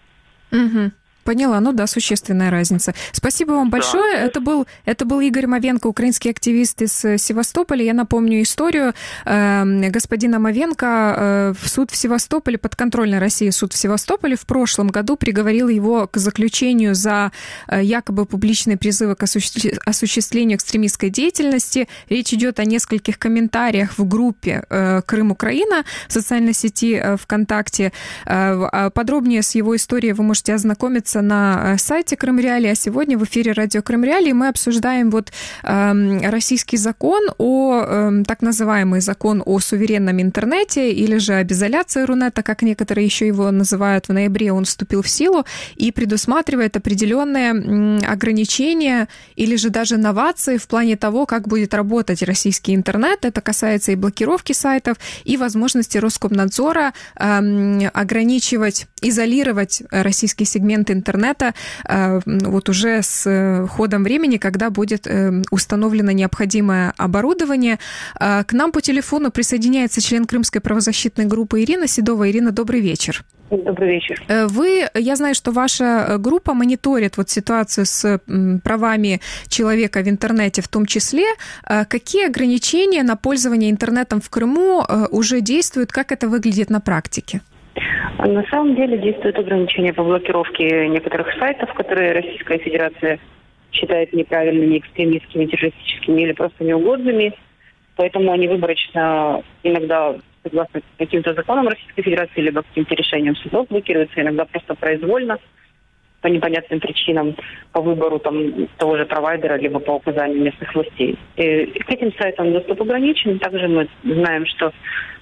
Угу. Поняла, ну да, существенная разница. Спасибо вам большое. Да. Это был, это был Игорь Мовенко, украинский активист из Севастополя. Я напомню историю э, господина Мовенко. Э, в суд в Севастополе, подконтрольной России суд в Севастополе в прошлом году приговорил его к заключению за э, якобы публичные призывы к осуществ... осуществлению экстремистской деятельности. Речь идет о нескольких комментариях в группе э, «Крым-Украина» в социальной сети э, ВКонтакте. Э, подробнее с его историей вы можете ознакомиться на сайте Крым Реалии, а сегодня в эфире радио Крым Реалии мы обсуждаем вот э, российский закон о, э, так называемый закон о суверенном интернете, или же об изоляции Рунета, как некоторые еще его называют. В ноябре он вступил в силу и предусматривает определенные м, ограничения или же даже новации в плане того, как будет работать российский интернет. Это касается и блокировки сайтов, и возможности Роскомнадзора э, ограничивать, изолировать российский сегмент интернета интернета вот уже с ходом времени, когда будет установлено необходимое оборудование. К нам по телефону присоединяется член Крымской правозащитной группы Ирина Седова. Ирина, добрый вечер. Добрый вечер. Вы, я знаю, что ваша группа мониторит вот ситуацию с правами человека в интернете в том числе. Какие ограничения на пользование интернетом в Крыму уже действуют? Как это выглядит на практике? На самом деле действует ограничение по блокировке некоторых сайтов, которые Российская Федерация считает неправильными, экстремистскими, террористическими или просто неугодными. Поэтому они выборочно иногда, согласно каким-то законам Российской Федерации, либо каким-то решениям судов блокируются, иногда просто произвольно, по непонятным причинам, по выбору там, того же провайдера, либо по указанию местных властей. И к этим сайтам доступ ограничен. Также мы знаем, что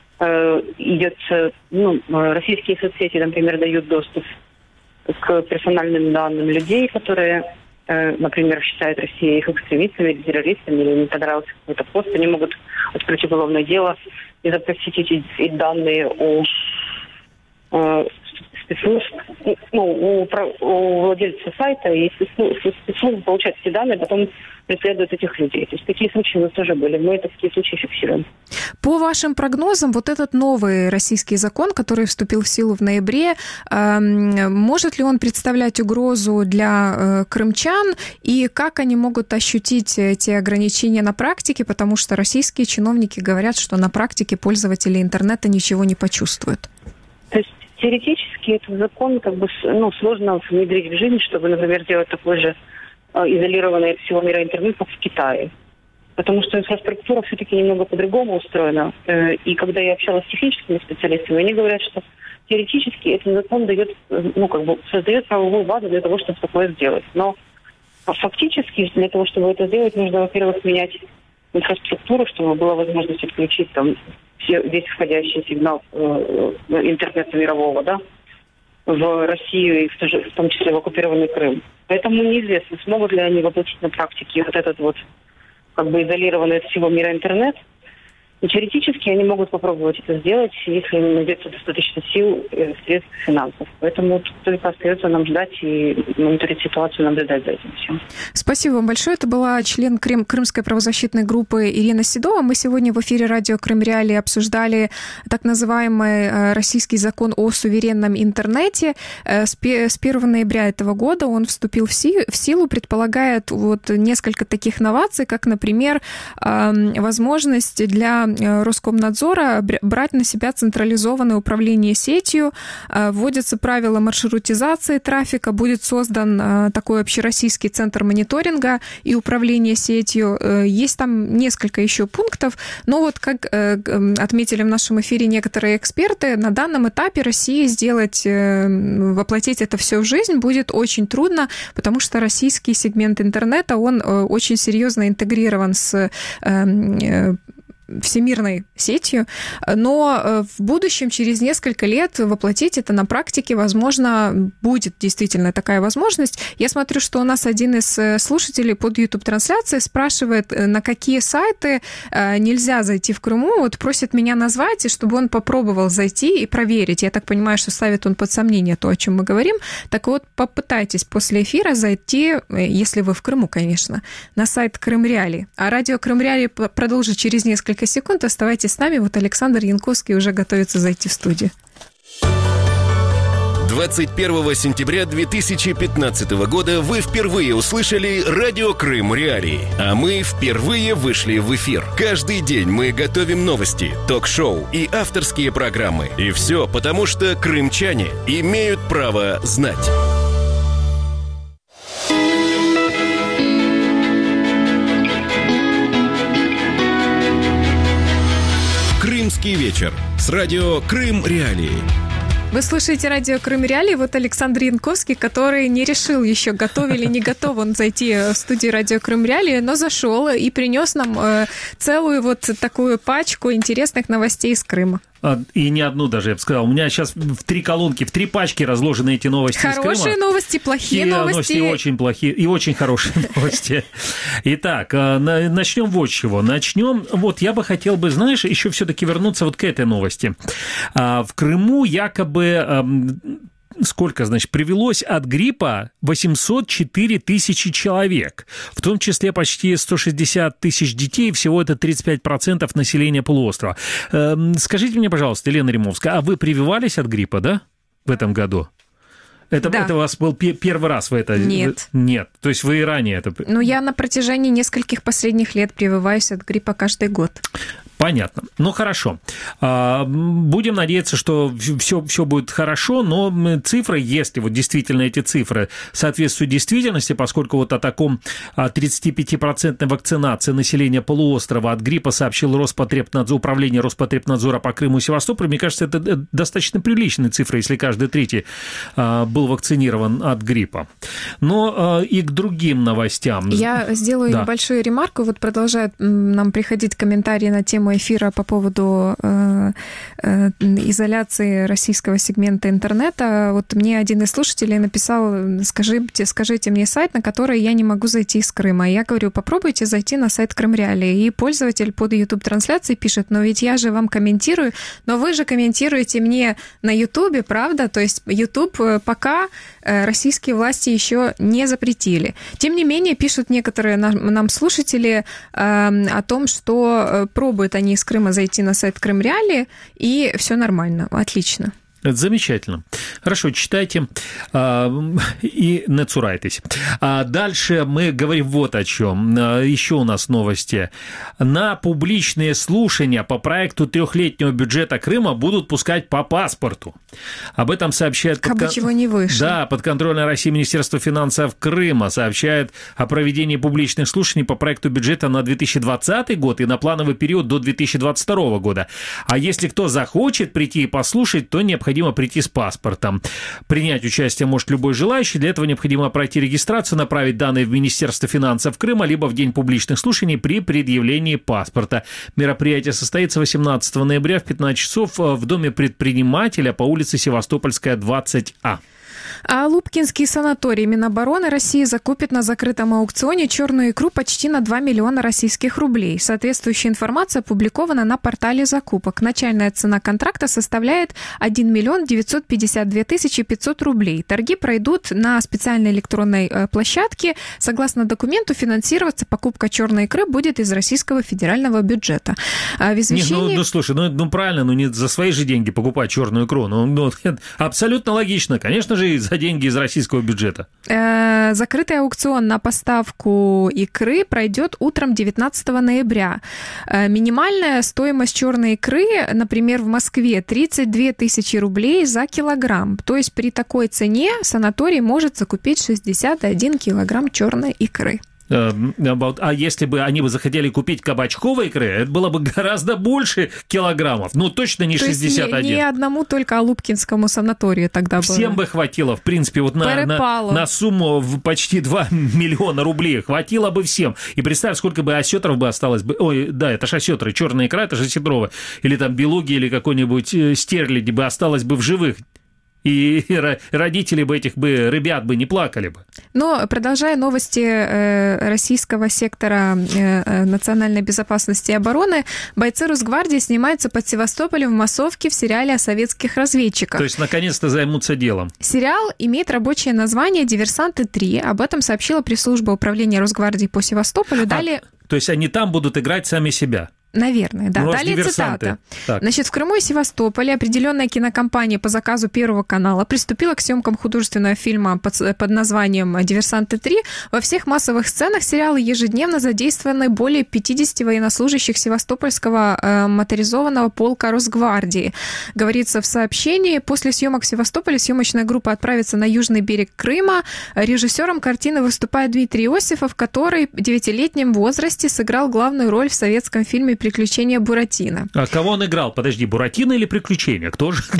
идет, ну, российские соцсети, например, дают доступ к персональным данным людей, которые, например, считают Россию их экстремистами или террористами, или не понравился какой-то пост, они могут открыть уголовное дело и запросить эти, эти данные у спецслужб, ну, у, у владельца сайта, и спецслужбы получают эти данные, потом преследуют этих людей. То есть такие случаи у нас тоже были. Мы такие случаи фиксируем. По вашим прогнозам, вот этот новый российский закон, который вступил в силу в ноябре, э, может ли он представлять угрозу для э, крымчан? И как они могут ощутить эти ограничения на практике? Потому что российские чиновники говорят, что на практике пользователи интернета ничего не почувствуют. То есть теоретически этот закон как бы, ну, сложно внедрить в жизнь, чтобы, например, сделать такой же э, изолированный от всего мира интернет, как в Китае. Потому что инфраструктура все-таки немного по-другому устроена. Э, и когда я общалась с техническими специалистами, они говорят, что теоретически этот закон дает, ну, как бы создает правовую базу для того, чтобы такое сделать. Но фактически для того, чтобы это сделать, нужно, во-первых, менять инфраструктуру, чтобы была возможность отключить там все, весь входящий сигнал э, интернета мирового, да, в Россию и в, в том числе в оккупированный Крым. Поэтому неизвестно, смогут ли они воплотить на практике вот этот вот как бы изолированный от всего мира интернет. И теоретически они могут попробовать это сделать, если найдется достаточно сил, средств, финансов. Поэтому только остается нам ждать и мониторить ситуацию, наблюдать за этим всем. Спасибо вам большое. Это была член Крым, Крымской правозащитной группы Ирина Седова. Мы сегодня в эфире радио Крым Реалии обсуждали так называемый российский закон о суверенном интернете. С первого ноября этого года он вступил в силу, предполагает вот несколько таких новаций, как, например, возможность для Роскомнадзора брать на себя централизованное управление сетью, вводятся правила маршрутизации трафика, будет создан такой общероссийский центр мониторинга и управления сетью. Есть там несколько еще пунктов, но вот как отметили в нашем эфире некоторые эксперты, на данном этапе России сделать, воплотить это все в жизнь будет очень трудно, потому что российский сегмент интернета, он очень серьезно интегрирован с всемирной сетью, но в будущем, через несколько лет, воплотить это на практике, возможно, будет действительно такая возможность. Я смотрю, что у нас один из слушателей под YouTube-трансляцией спрашивает, на какие сайты нельзя зайти в Крыму, вот просит меня назвать, и чтобы он попробовал зайти и проверить. Я так понимаю, что ставит он под сомнение то, о чем мы говорим. Так вот, попытайтесь после эфира зайти, если вы в Крыму, конечно, на сайт Крым Реалии. А радио Крым Реалии продолжит через несколько секунд. Оставайтесь с нами. Вот Александр Янковский уже готовится зайти в студию. двадцать первого сентября две тысячи пятнадцатого года вы впервые услышали радио Крым Реалии, а мы впервые вышли в эфир. Каждый день мы готовим новости, ток-шоу и авторские программы. И все потому, что крымчане имеют право знать. Крымский вечер с радио Крым Реалии. Вы слушаете радио Крым Реалии. Вот Александр Янковский, который не решил еще, готов или не готов он зайти в студию радио Крым Реалии, но зашел и принес нам целую вот такую пачку интересных новостей из Крыма. И не одну даже, я бы сказал. У меня сейчас в три колонки, в три пачки разложены эти новости из Крыма. Хорошие новости, плохие и новости. новости. И очень плохие, и очень хорошие новости. Итак, начнем вот с чего. Начнем, вот я бы хотел бы, знаешь, еще все-таки вернуться вот к этой новости. В Крыму якобы... Сколько, значит, привелось от гриппа восемьсот четыре тысячи человек, в том числе почти сто шестьдесят тысяч детей, всего это тридцать пять процентов населения полуострова. Скажите мне, пожалуйста, Елена Римовская, а вы прививались от гриппа, да, в этом году? Это, да. Это у вас был первый раз в это? Нет. Нет, то есть вы и ранее это... Ну, я на протяжении нескольких последних лет прививаюсь от гриппа каждый год. Понятно. Ну, хорошо. Будем надеяться, что все, все будет хорошо, но цифры, если вот действительно эти цифры соответствуют действительности, поскольку вот о таком тридцатипятипроцентной вакцинации населения полуострова от гриппа сообщил Роспотребнадзор, управление Роспотребнадзора по Крыму и Севастополю, мне кажется, это достаточно приличные цифры, если каждый третий был вакцинирован от гриппа. Но и к другим новостям. Я сделаю да. небольшую ремарку. Вот продолжают нам приходить комментарии на тему эфира по поводу э, э, изоляции российского сегмента интернета. Вот мне один из слушателей написал, скажите, скажите мне сайт, на который я не могу зайти из Крыма. Я говорю, попробуйте зайти на сайт Крым Реалии. И пользователь под YouTube-трансляцией пишет, но ведь я же вам комментирую, но вы же комментируете мне на YouTube, правда? То есть YouTube пока российские власти еще не запретили. Тем не менее, пишут некоторые нам слушатели о том, что пробуют они из Крыма зайти на сайт Крым Реалии, и все нормально, отлично. Это замечательно. Хорошо, читайте а, и не цурайтесь. А дальше мы говорим вот о чем. А, еще у нас новости. На публичные слушания по проекту трехлетнего бюджета Крыма будут пускать по паспорту. Об этом сообщает... Как бы чего не вышло. Да, подконтрольное России Министерство финансов Крыма сообщает о проведении публичных слушаний по проекту бюджета на две тысячи двадцатый год и на плановый период до две тысячи двадцать второго года. А если кто захочет прийти и послушать, то необходимо Необходимо прийти с паспортом. Принять участие может любой желающий. Для этого необходимо пройти регистрацию, направить данные в Министерство финансов Крыма, либо в день публичных слушаний при предъявлении паспорта. Мероприятие состоится восемнадцатого ноября в пятнадцать часов в Доме предпринимателя по улице Севастопольская, двадцать А. А Лубкинский санаторий Минобороны России закупит на закрытом аукционе черную икру почти на два миллиона российских рублей. Соответствующая информация опубликована на портале закупок. Начальная цена контракта составляет один миллион девятьсот пятьдесят две тысячи пятьсот рублей. Торги пройдут на специальной электронной площадке. Согласно документу, финансироваться покупка черной икры будет из российского федерального бюджета. В извещении... Не, ну, ну, слушай, ну, ну правильно, ну не за свои же деньги покупать черную икру. Ну, ну абсолютно логично. Конечно же, за деньги из российского бюджета. Закрытый аукцион на поставку икры пройдет утром девятнадцатого ноября. Минимальная стоимость черной икры, например, в Москве тридцать две тысячи рублей за килограмм. То есть при такой цене санаторий может закупить шестьдесят один килограмм черной икры. А если бы они бы захотели купить кабачковой икры, это было бы гораздо больше килограммов. Ну, точно не шестьдесят один. То есть не, не одному только Алупкинскому санаторию тогда было. Всем бы хватило, в принципе, вот на, на, на сумму в почти два миллиона рублей. Хватило бы всем. И представь, сколько бы осетров бы осталось бы. Ой, да, это же осетры, черная икра, это же осетровая. Или там белуги, или какой-нибудь стерляди бы осталось бы в живых. И родители бы этих бы ребят бы не плакали бы. Но, продолжая новости российского сектора национальной безопасности и обороны, бойцы Росгвардии снимаются под Севастополем в массовке в сериале о советских разведчиках. То есть, наконец-то займутся делом. Сериал имеет рабочее название «Диверсанты три». Об этом сообщила пресс-служба управления Росгвардии по Севастополю. Далее... А, то есть, они там будут играть сами себя? Наверное, да. Ну, далее цитата. Так. Значит, в Крыму и Севастополе определенная кинокомпания по заказу Первого канала приступила к съемкам художественного фильма под, под названием «Диверсанты три». Во всех массовых сценах сериала ежедневно задействованы более пятьдесят военнослужащих Севастопольского э, моторизованного полка Росгвардии. Говорится в сообщении, после съемок в Севастополе съемочная группа отправится на южный берег Крыма. Режиссером картины выступает Дмитрий Иосифов, который в девятилетнем возрасте сыграл главную роль в советском фильме «Приключения Буратино». А кого он играл? Подожди, Буратино или «Приключения»? Кто же?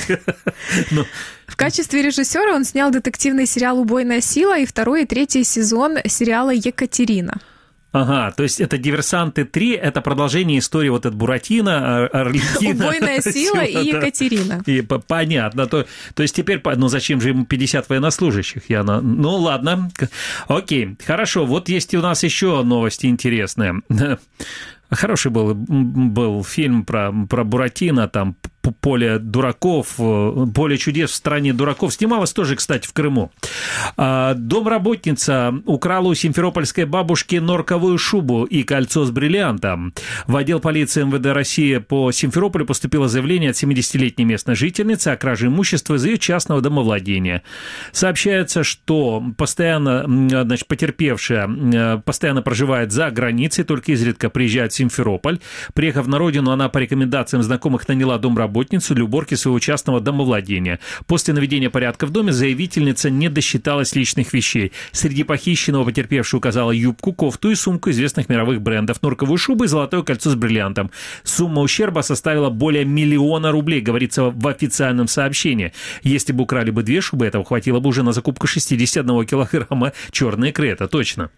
В качестве режиссера он снял детективный сериал «Убойная сила» и второй и третий сезон сериала «Екатерина». Ага, то есть это «Диверсанты три», это продолжение истории вот от Буратино, Арлекина. «Убойная сила» и «Екатерина». И, понятно. То, то есть теперь, ну зачем же ему пятьдесят военнослужащих? Я на... Ну ладно, окей, хорошо. Вот есть у нас еще новости интересные. Хороший был, был фильм про, про Буратино, там «Поле дураков», «Поле чудес в стране дураков». Снималась тоже, кстати, в Крыму. Домработница украла у симферопольской бабушки норковую шубу и кольцо с бриллиантом. В отдел полиции эм вэ дэ России по Симферополю поступило заявление от семидесятилетней местной жительницы о краже имущества из ее частного домовладения. Сообщается, что постоянно, значит, потерпевшая постоянно проживает за границей, только изредка приезжает в Симферополь. Приехав на родину, она по рекомендациям знакомых наняла домработницу для уборки своего частного домовладения. После наведения порядка в доме заявительница не досчиталась личных вещей. Среди похищенного потерпевшая указала юбку, кофту и сумку известных мировых брендов, норковую шубу и золотое кольцо с бриллиантом. Сумма ущерба составила более миллиона рублей, говорится в официальном сообщении. Если бы украли бы две шубы, этого хватило бы уже на закупку шестьдесят один килограмма черной икры, это точно.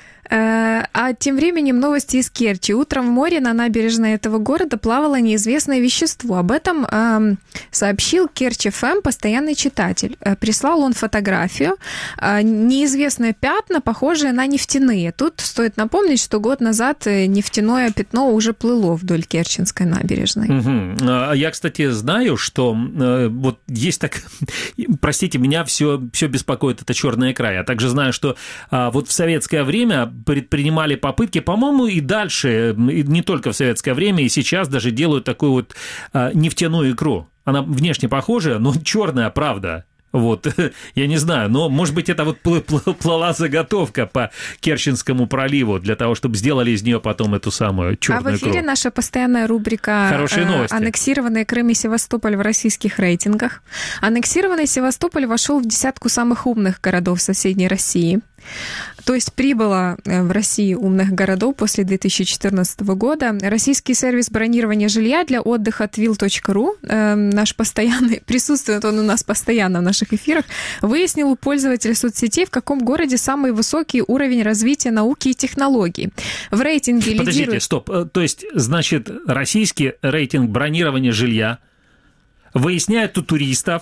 А тем временем новости из Керчи. Утром в море на набережной этого города плавало неизвестное вещество. Об этом э, сообщил Керчь эф эм постоянный читатель. Прислал он фотографию. Э, неизвестные пятна, похожие на нефтяные. Тут стоит напомнить, что год назад нефтяное пятно уже плыло вдоль Керченской набережной. Угу. Я, кстати, знаю, что э, вот есть так... Простите, меня все, все беспокоит эта черная икра. Я также знаю, что э, вот в советское время предпринимали попытки, по-моему, и дальше, и не только в советское время, и сейчас даже делают такую вот а, нефтяную икру. Она внешне похожая, но черная, правда. Вот, я не знаю, но, может быть, это вот плыла заготовка по Керченскому проливу для того, чтобы сделали из нее потом эту самую черную икру. А в эфире наша постоянная рубрика «Аннексированный Крым и Севастополь в российских рейтингах». Аннексированный Севастополь вошел в десятку самых умных городов соседней России. То есть прибыло в России умных городов после две тысячи четырнадцатого года. Российский сервис бронирования жилья для отдыха твил точка ру, э, наш постоянный, присутствует он у нас постоянно в наших эфирах, выяснил у пользователей соцсетей, в каком городе самый высокий уровень развития науки и технологий. В рейтинге Подождите, лидирует... стоп. То есть, значит, российский рейтинг бронирования жилья выясняет у туристов,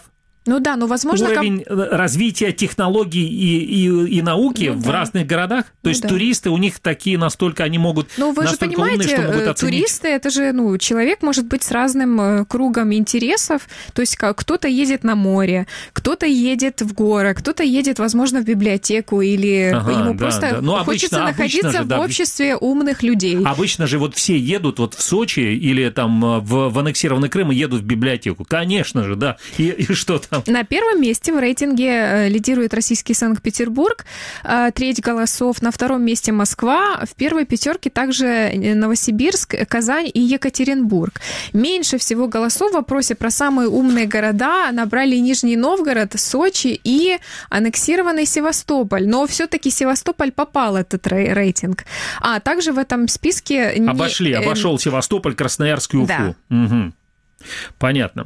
Ну да, но возможно... Уровень ком... развития технологий и, и, и науки ну, в да. разных городах. То ну, есть да. туристы, у них такие настолько, они могут ну, вы настолько же понимаете, умные, что могут оценить. Туристы, это же, ну, человек может быть с разным кругом интересов. То есть кто-то едет на море, кто-то едет в горы, кто-то едет, возможно, в библиотеку, или ага, ему да, просто да. Ну, хочется обычно, находиться обычно же, в да, обществе умных людей. Обычно же вот все едут вот в Сочи или там в, в аннексированный Крым и едут в библиотеку. Конечно же, да. И, и что там? На первом месте в рейтинге лидирует российский Санкт-Петербург, треть голосов. На втором месте Москва. В первой пятерке также Новосибирск, Казань и Екатеринбург. Меньше всего голосов в вопросе про самые умные города набрали Нижний Новгород, Сочи и аннексированный Севастополь. Но все-таки Севастополь попал в этот рейтинг. А также в этом списке... Обошли, не... обошел Севастополь, Красноярск и Уфу. Да. Угу. Понятно.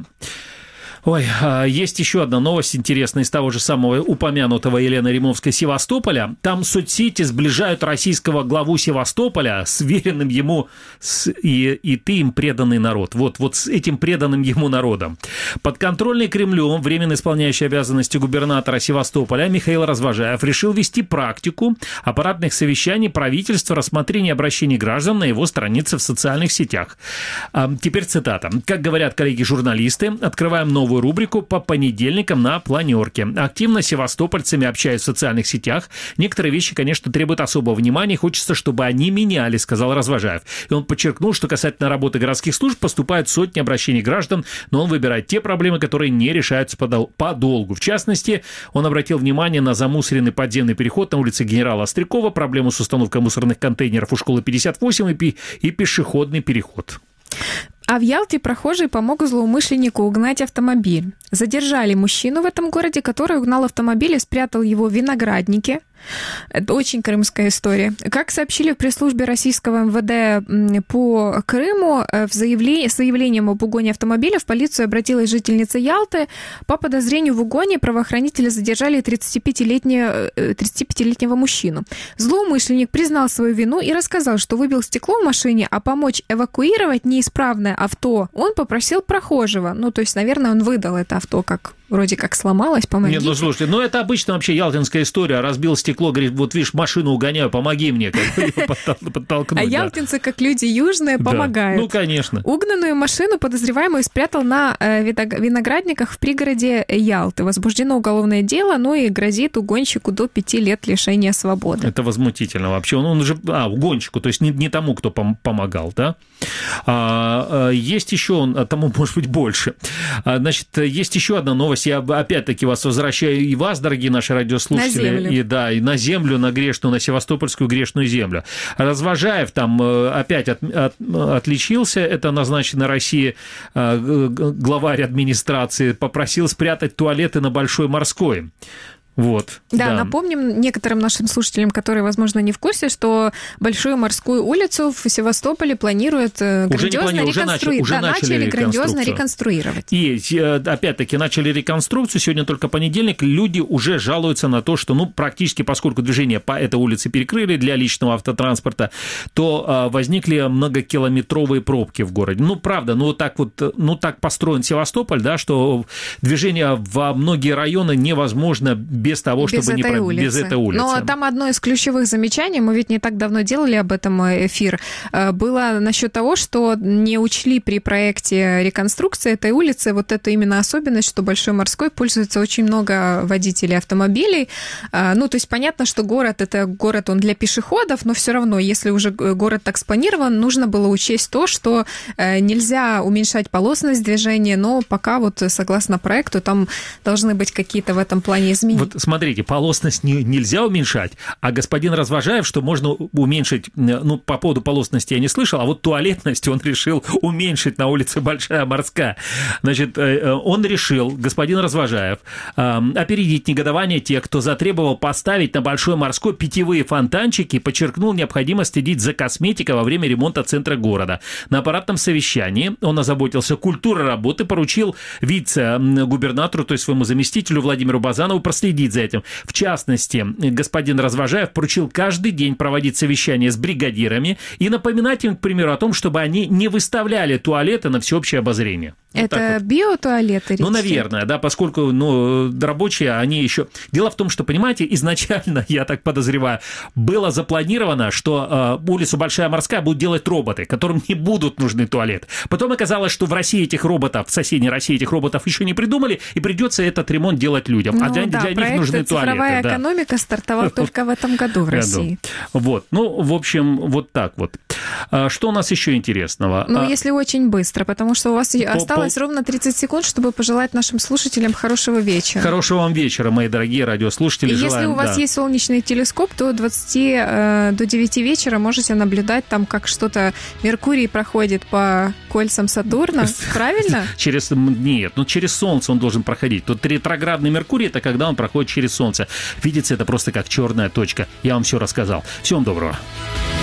Ой, есть еще одна новость интересная из того же самого упомянутого Елены Римовской Севастополя. Там соцсети сближают российского главу Севастополя с веренным ему с, и, и ты им преданный народ. Вот, вот с этим преданным ему народом. Подконтрольный Кремлем временно исполняющий обязанности губернатора Севастополя Михаил Развожаев решил вести практику аппаратных совещаний правительства, рассмотрения обращений граждан на его странице в социальных сетях. А теперь цитата. Как говорят коллеги-журналисты, открываем новую рубрику по понедельникам на планерке. Активно с севастопольцами общаюсь в социальных сетях. Некоторые вещи, конечно, требуют особого внимания. Хочется, чтобы они менялись, сказал Развожаев. И он подчеркнул, что касательно работы городских служб поступают сотни обращений граждан, но он выбирает те проблемы, которые не решаются подолгу. В частности, он обратил внимание на замусоренный подземный переход на улице генерала Острякова, проблему с установкой мусорных контейнеров у школы пятьдесят восемь и, и пешеходный переход. А в Ялте прохожие помогут злоумышленнику угнать автомобиль. Задержали мужчину в этом городе, который угнал автомобиль и спрятал его в винограднике. Это очень крымская история. Как сообщили в пресс-службе российского эм вэ дэ по Крыму, в заявлении, с заявлением об угоне автомобиля в полицию обратилась жительница Ялты. По подозрению в угоне правоохранители задержали тридцатипятилетнего, тридцатипятилетнего мужчину. Злоумышленник признал свою вину и рассказал, что выбил стекло в машине, а помочь эвакуировать неисправное авто он попросил прохожего. Ну, то есть, наверное, он выдал это авто как... Вроде как сломалось, помогите. Нет, ну слушайте, ну это обычно вообще ялтинская история. Разбил стекло, говорит, вот видишь, машину угоняю, помоги мне. Подтолкнуть. А ялтинцы, как люди южные, помогают. Ну, конечно. Угнанную машину подозреваемый спрятал на виноградниках в пригороде Ялты. Возбуждено уголовное дело, ну и грозит угонщику до пяти лет лишения свободы. Это возмутительно вообще. Он, он же, а, угонщику, то есть не, не тому, кто пом- помогал, да? А, есть еще, он, тому может быть больше. А, значит, есть еще одна новость. Я опять-таки вас возвращаю и вас, дорогие наши радиослушатели, и, да, и на землю, на грешную, на севастопольскую грешную землю. Развожаев там опять от, от, отличился, это назначенный России главарь администрации, попросил спрятать туалеты на Большой Морской. Вот, да, да, напомним некоторым нашим слушателям, которые, возможно, не в курсе, что Большую Морскую улицу в Севастополе планируют грандиозно реконструировать. Уже, да, начали, начали грандиозно реконструировать. И, опять-таки, начали реконструкцию. Сегодня только понедельник. Люди уже жалуются на то, что, ну, практически, поскольку движение по этой улице перекрыли для личного автотранспорта, то возникли многокилометровые пробки в городе. Ну, правда, ну, вот так вот, ну, так построен Севастополь, да, что движение во многие районы невозможно без того, без чтобы не про... без этой улицы. Но там одно из ключевых замечаний, мы ведь не так давно делали об этом эфир, было насчет того, что не учли при проекте реконструкции этой улицы вот эту именно особенность, что Большой Морской пользуется очень много водителей автомобилей. Ну, то есть понятно, что город, это город, он для пешеходов, но все равно, если уже город так спланирован, нужно было учесть то, что нельзя уменьшать полосность движения, но пока вот согласно проекту там должны быть какие-то в этом плане изменения. Вот смотрите, полосность не, нельзя уменьшать, а господин Развожаев, что можно уменьшить, ну, по поводу полосности я не слышал, а вот туалетность он решил уменьшить на улице Большая Морская. Значит, он решил, господин Развожаев, опередить негодование тех, кто затребовал поставить на Большой Морской питьевые фонтанчики, подчеркнул необходимость следить за косметикой во время ремонта центра города. На аппаратном совещании он озаботился культурой работы, поручил вице-губернатору, то есть своему заместителю Владимиру Базанову, проследить за этим. В частности, господин Развожаев поручил каждый день проводить совещания с бригадирами и напоминать им, к примеру, о том, чтобы они не выставляли туалеты на всеобщее обозрение. Вот это вот. биотуалеты? Ну, наверное, да, поскольку ну, рабочие, они еще... Дело в том, что, понимаете, изначально, я так подозреваю, было запланировано, что э, улицу Большая Морская будут делать роботы, которым не будут нужны туалеты. Потом оказалось, что в России этих роботов, в соседней России этих роботов еще не придумали, и придется этот ремонт делать людям. Ну, а для, да, для них нужны туалеты. Цифровая да. экономика стартовала только в этом году в России. Вот, ну, в общем, вот так вот. Что у нас еще интересного? Ну, если очень быстро, потому что у вас по, осталось по... ровно тридцать секунд, чтобы пожелать нашим слушателям хорошего вечера. Хорошего вам вечера, мои дорогие радиослушатели. И желаем, если у вас да. есть солнечный телескоп, то двадцати э, до девяти вечера можете наблюдать там, как что-то Меркурий проходит по кольцам Сатурна. Правильно? Через Нет, ну через Солнце он должен проходить. Тут ретроградный Меркурий — это когда он проходит через Солнце. Видится это просто как черная точка. Я вам все рассказал. Всем доброго.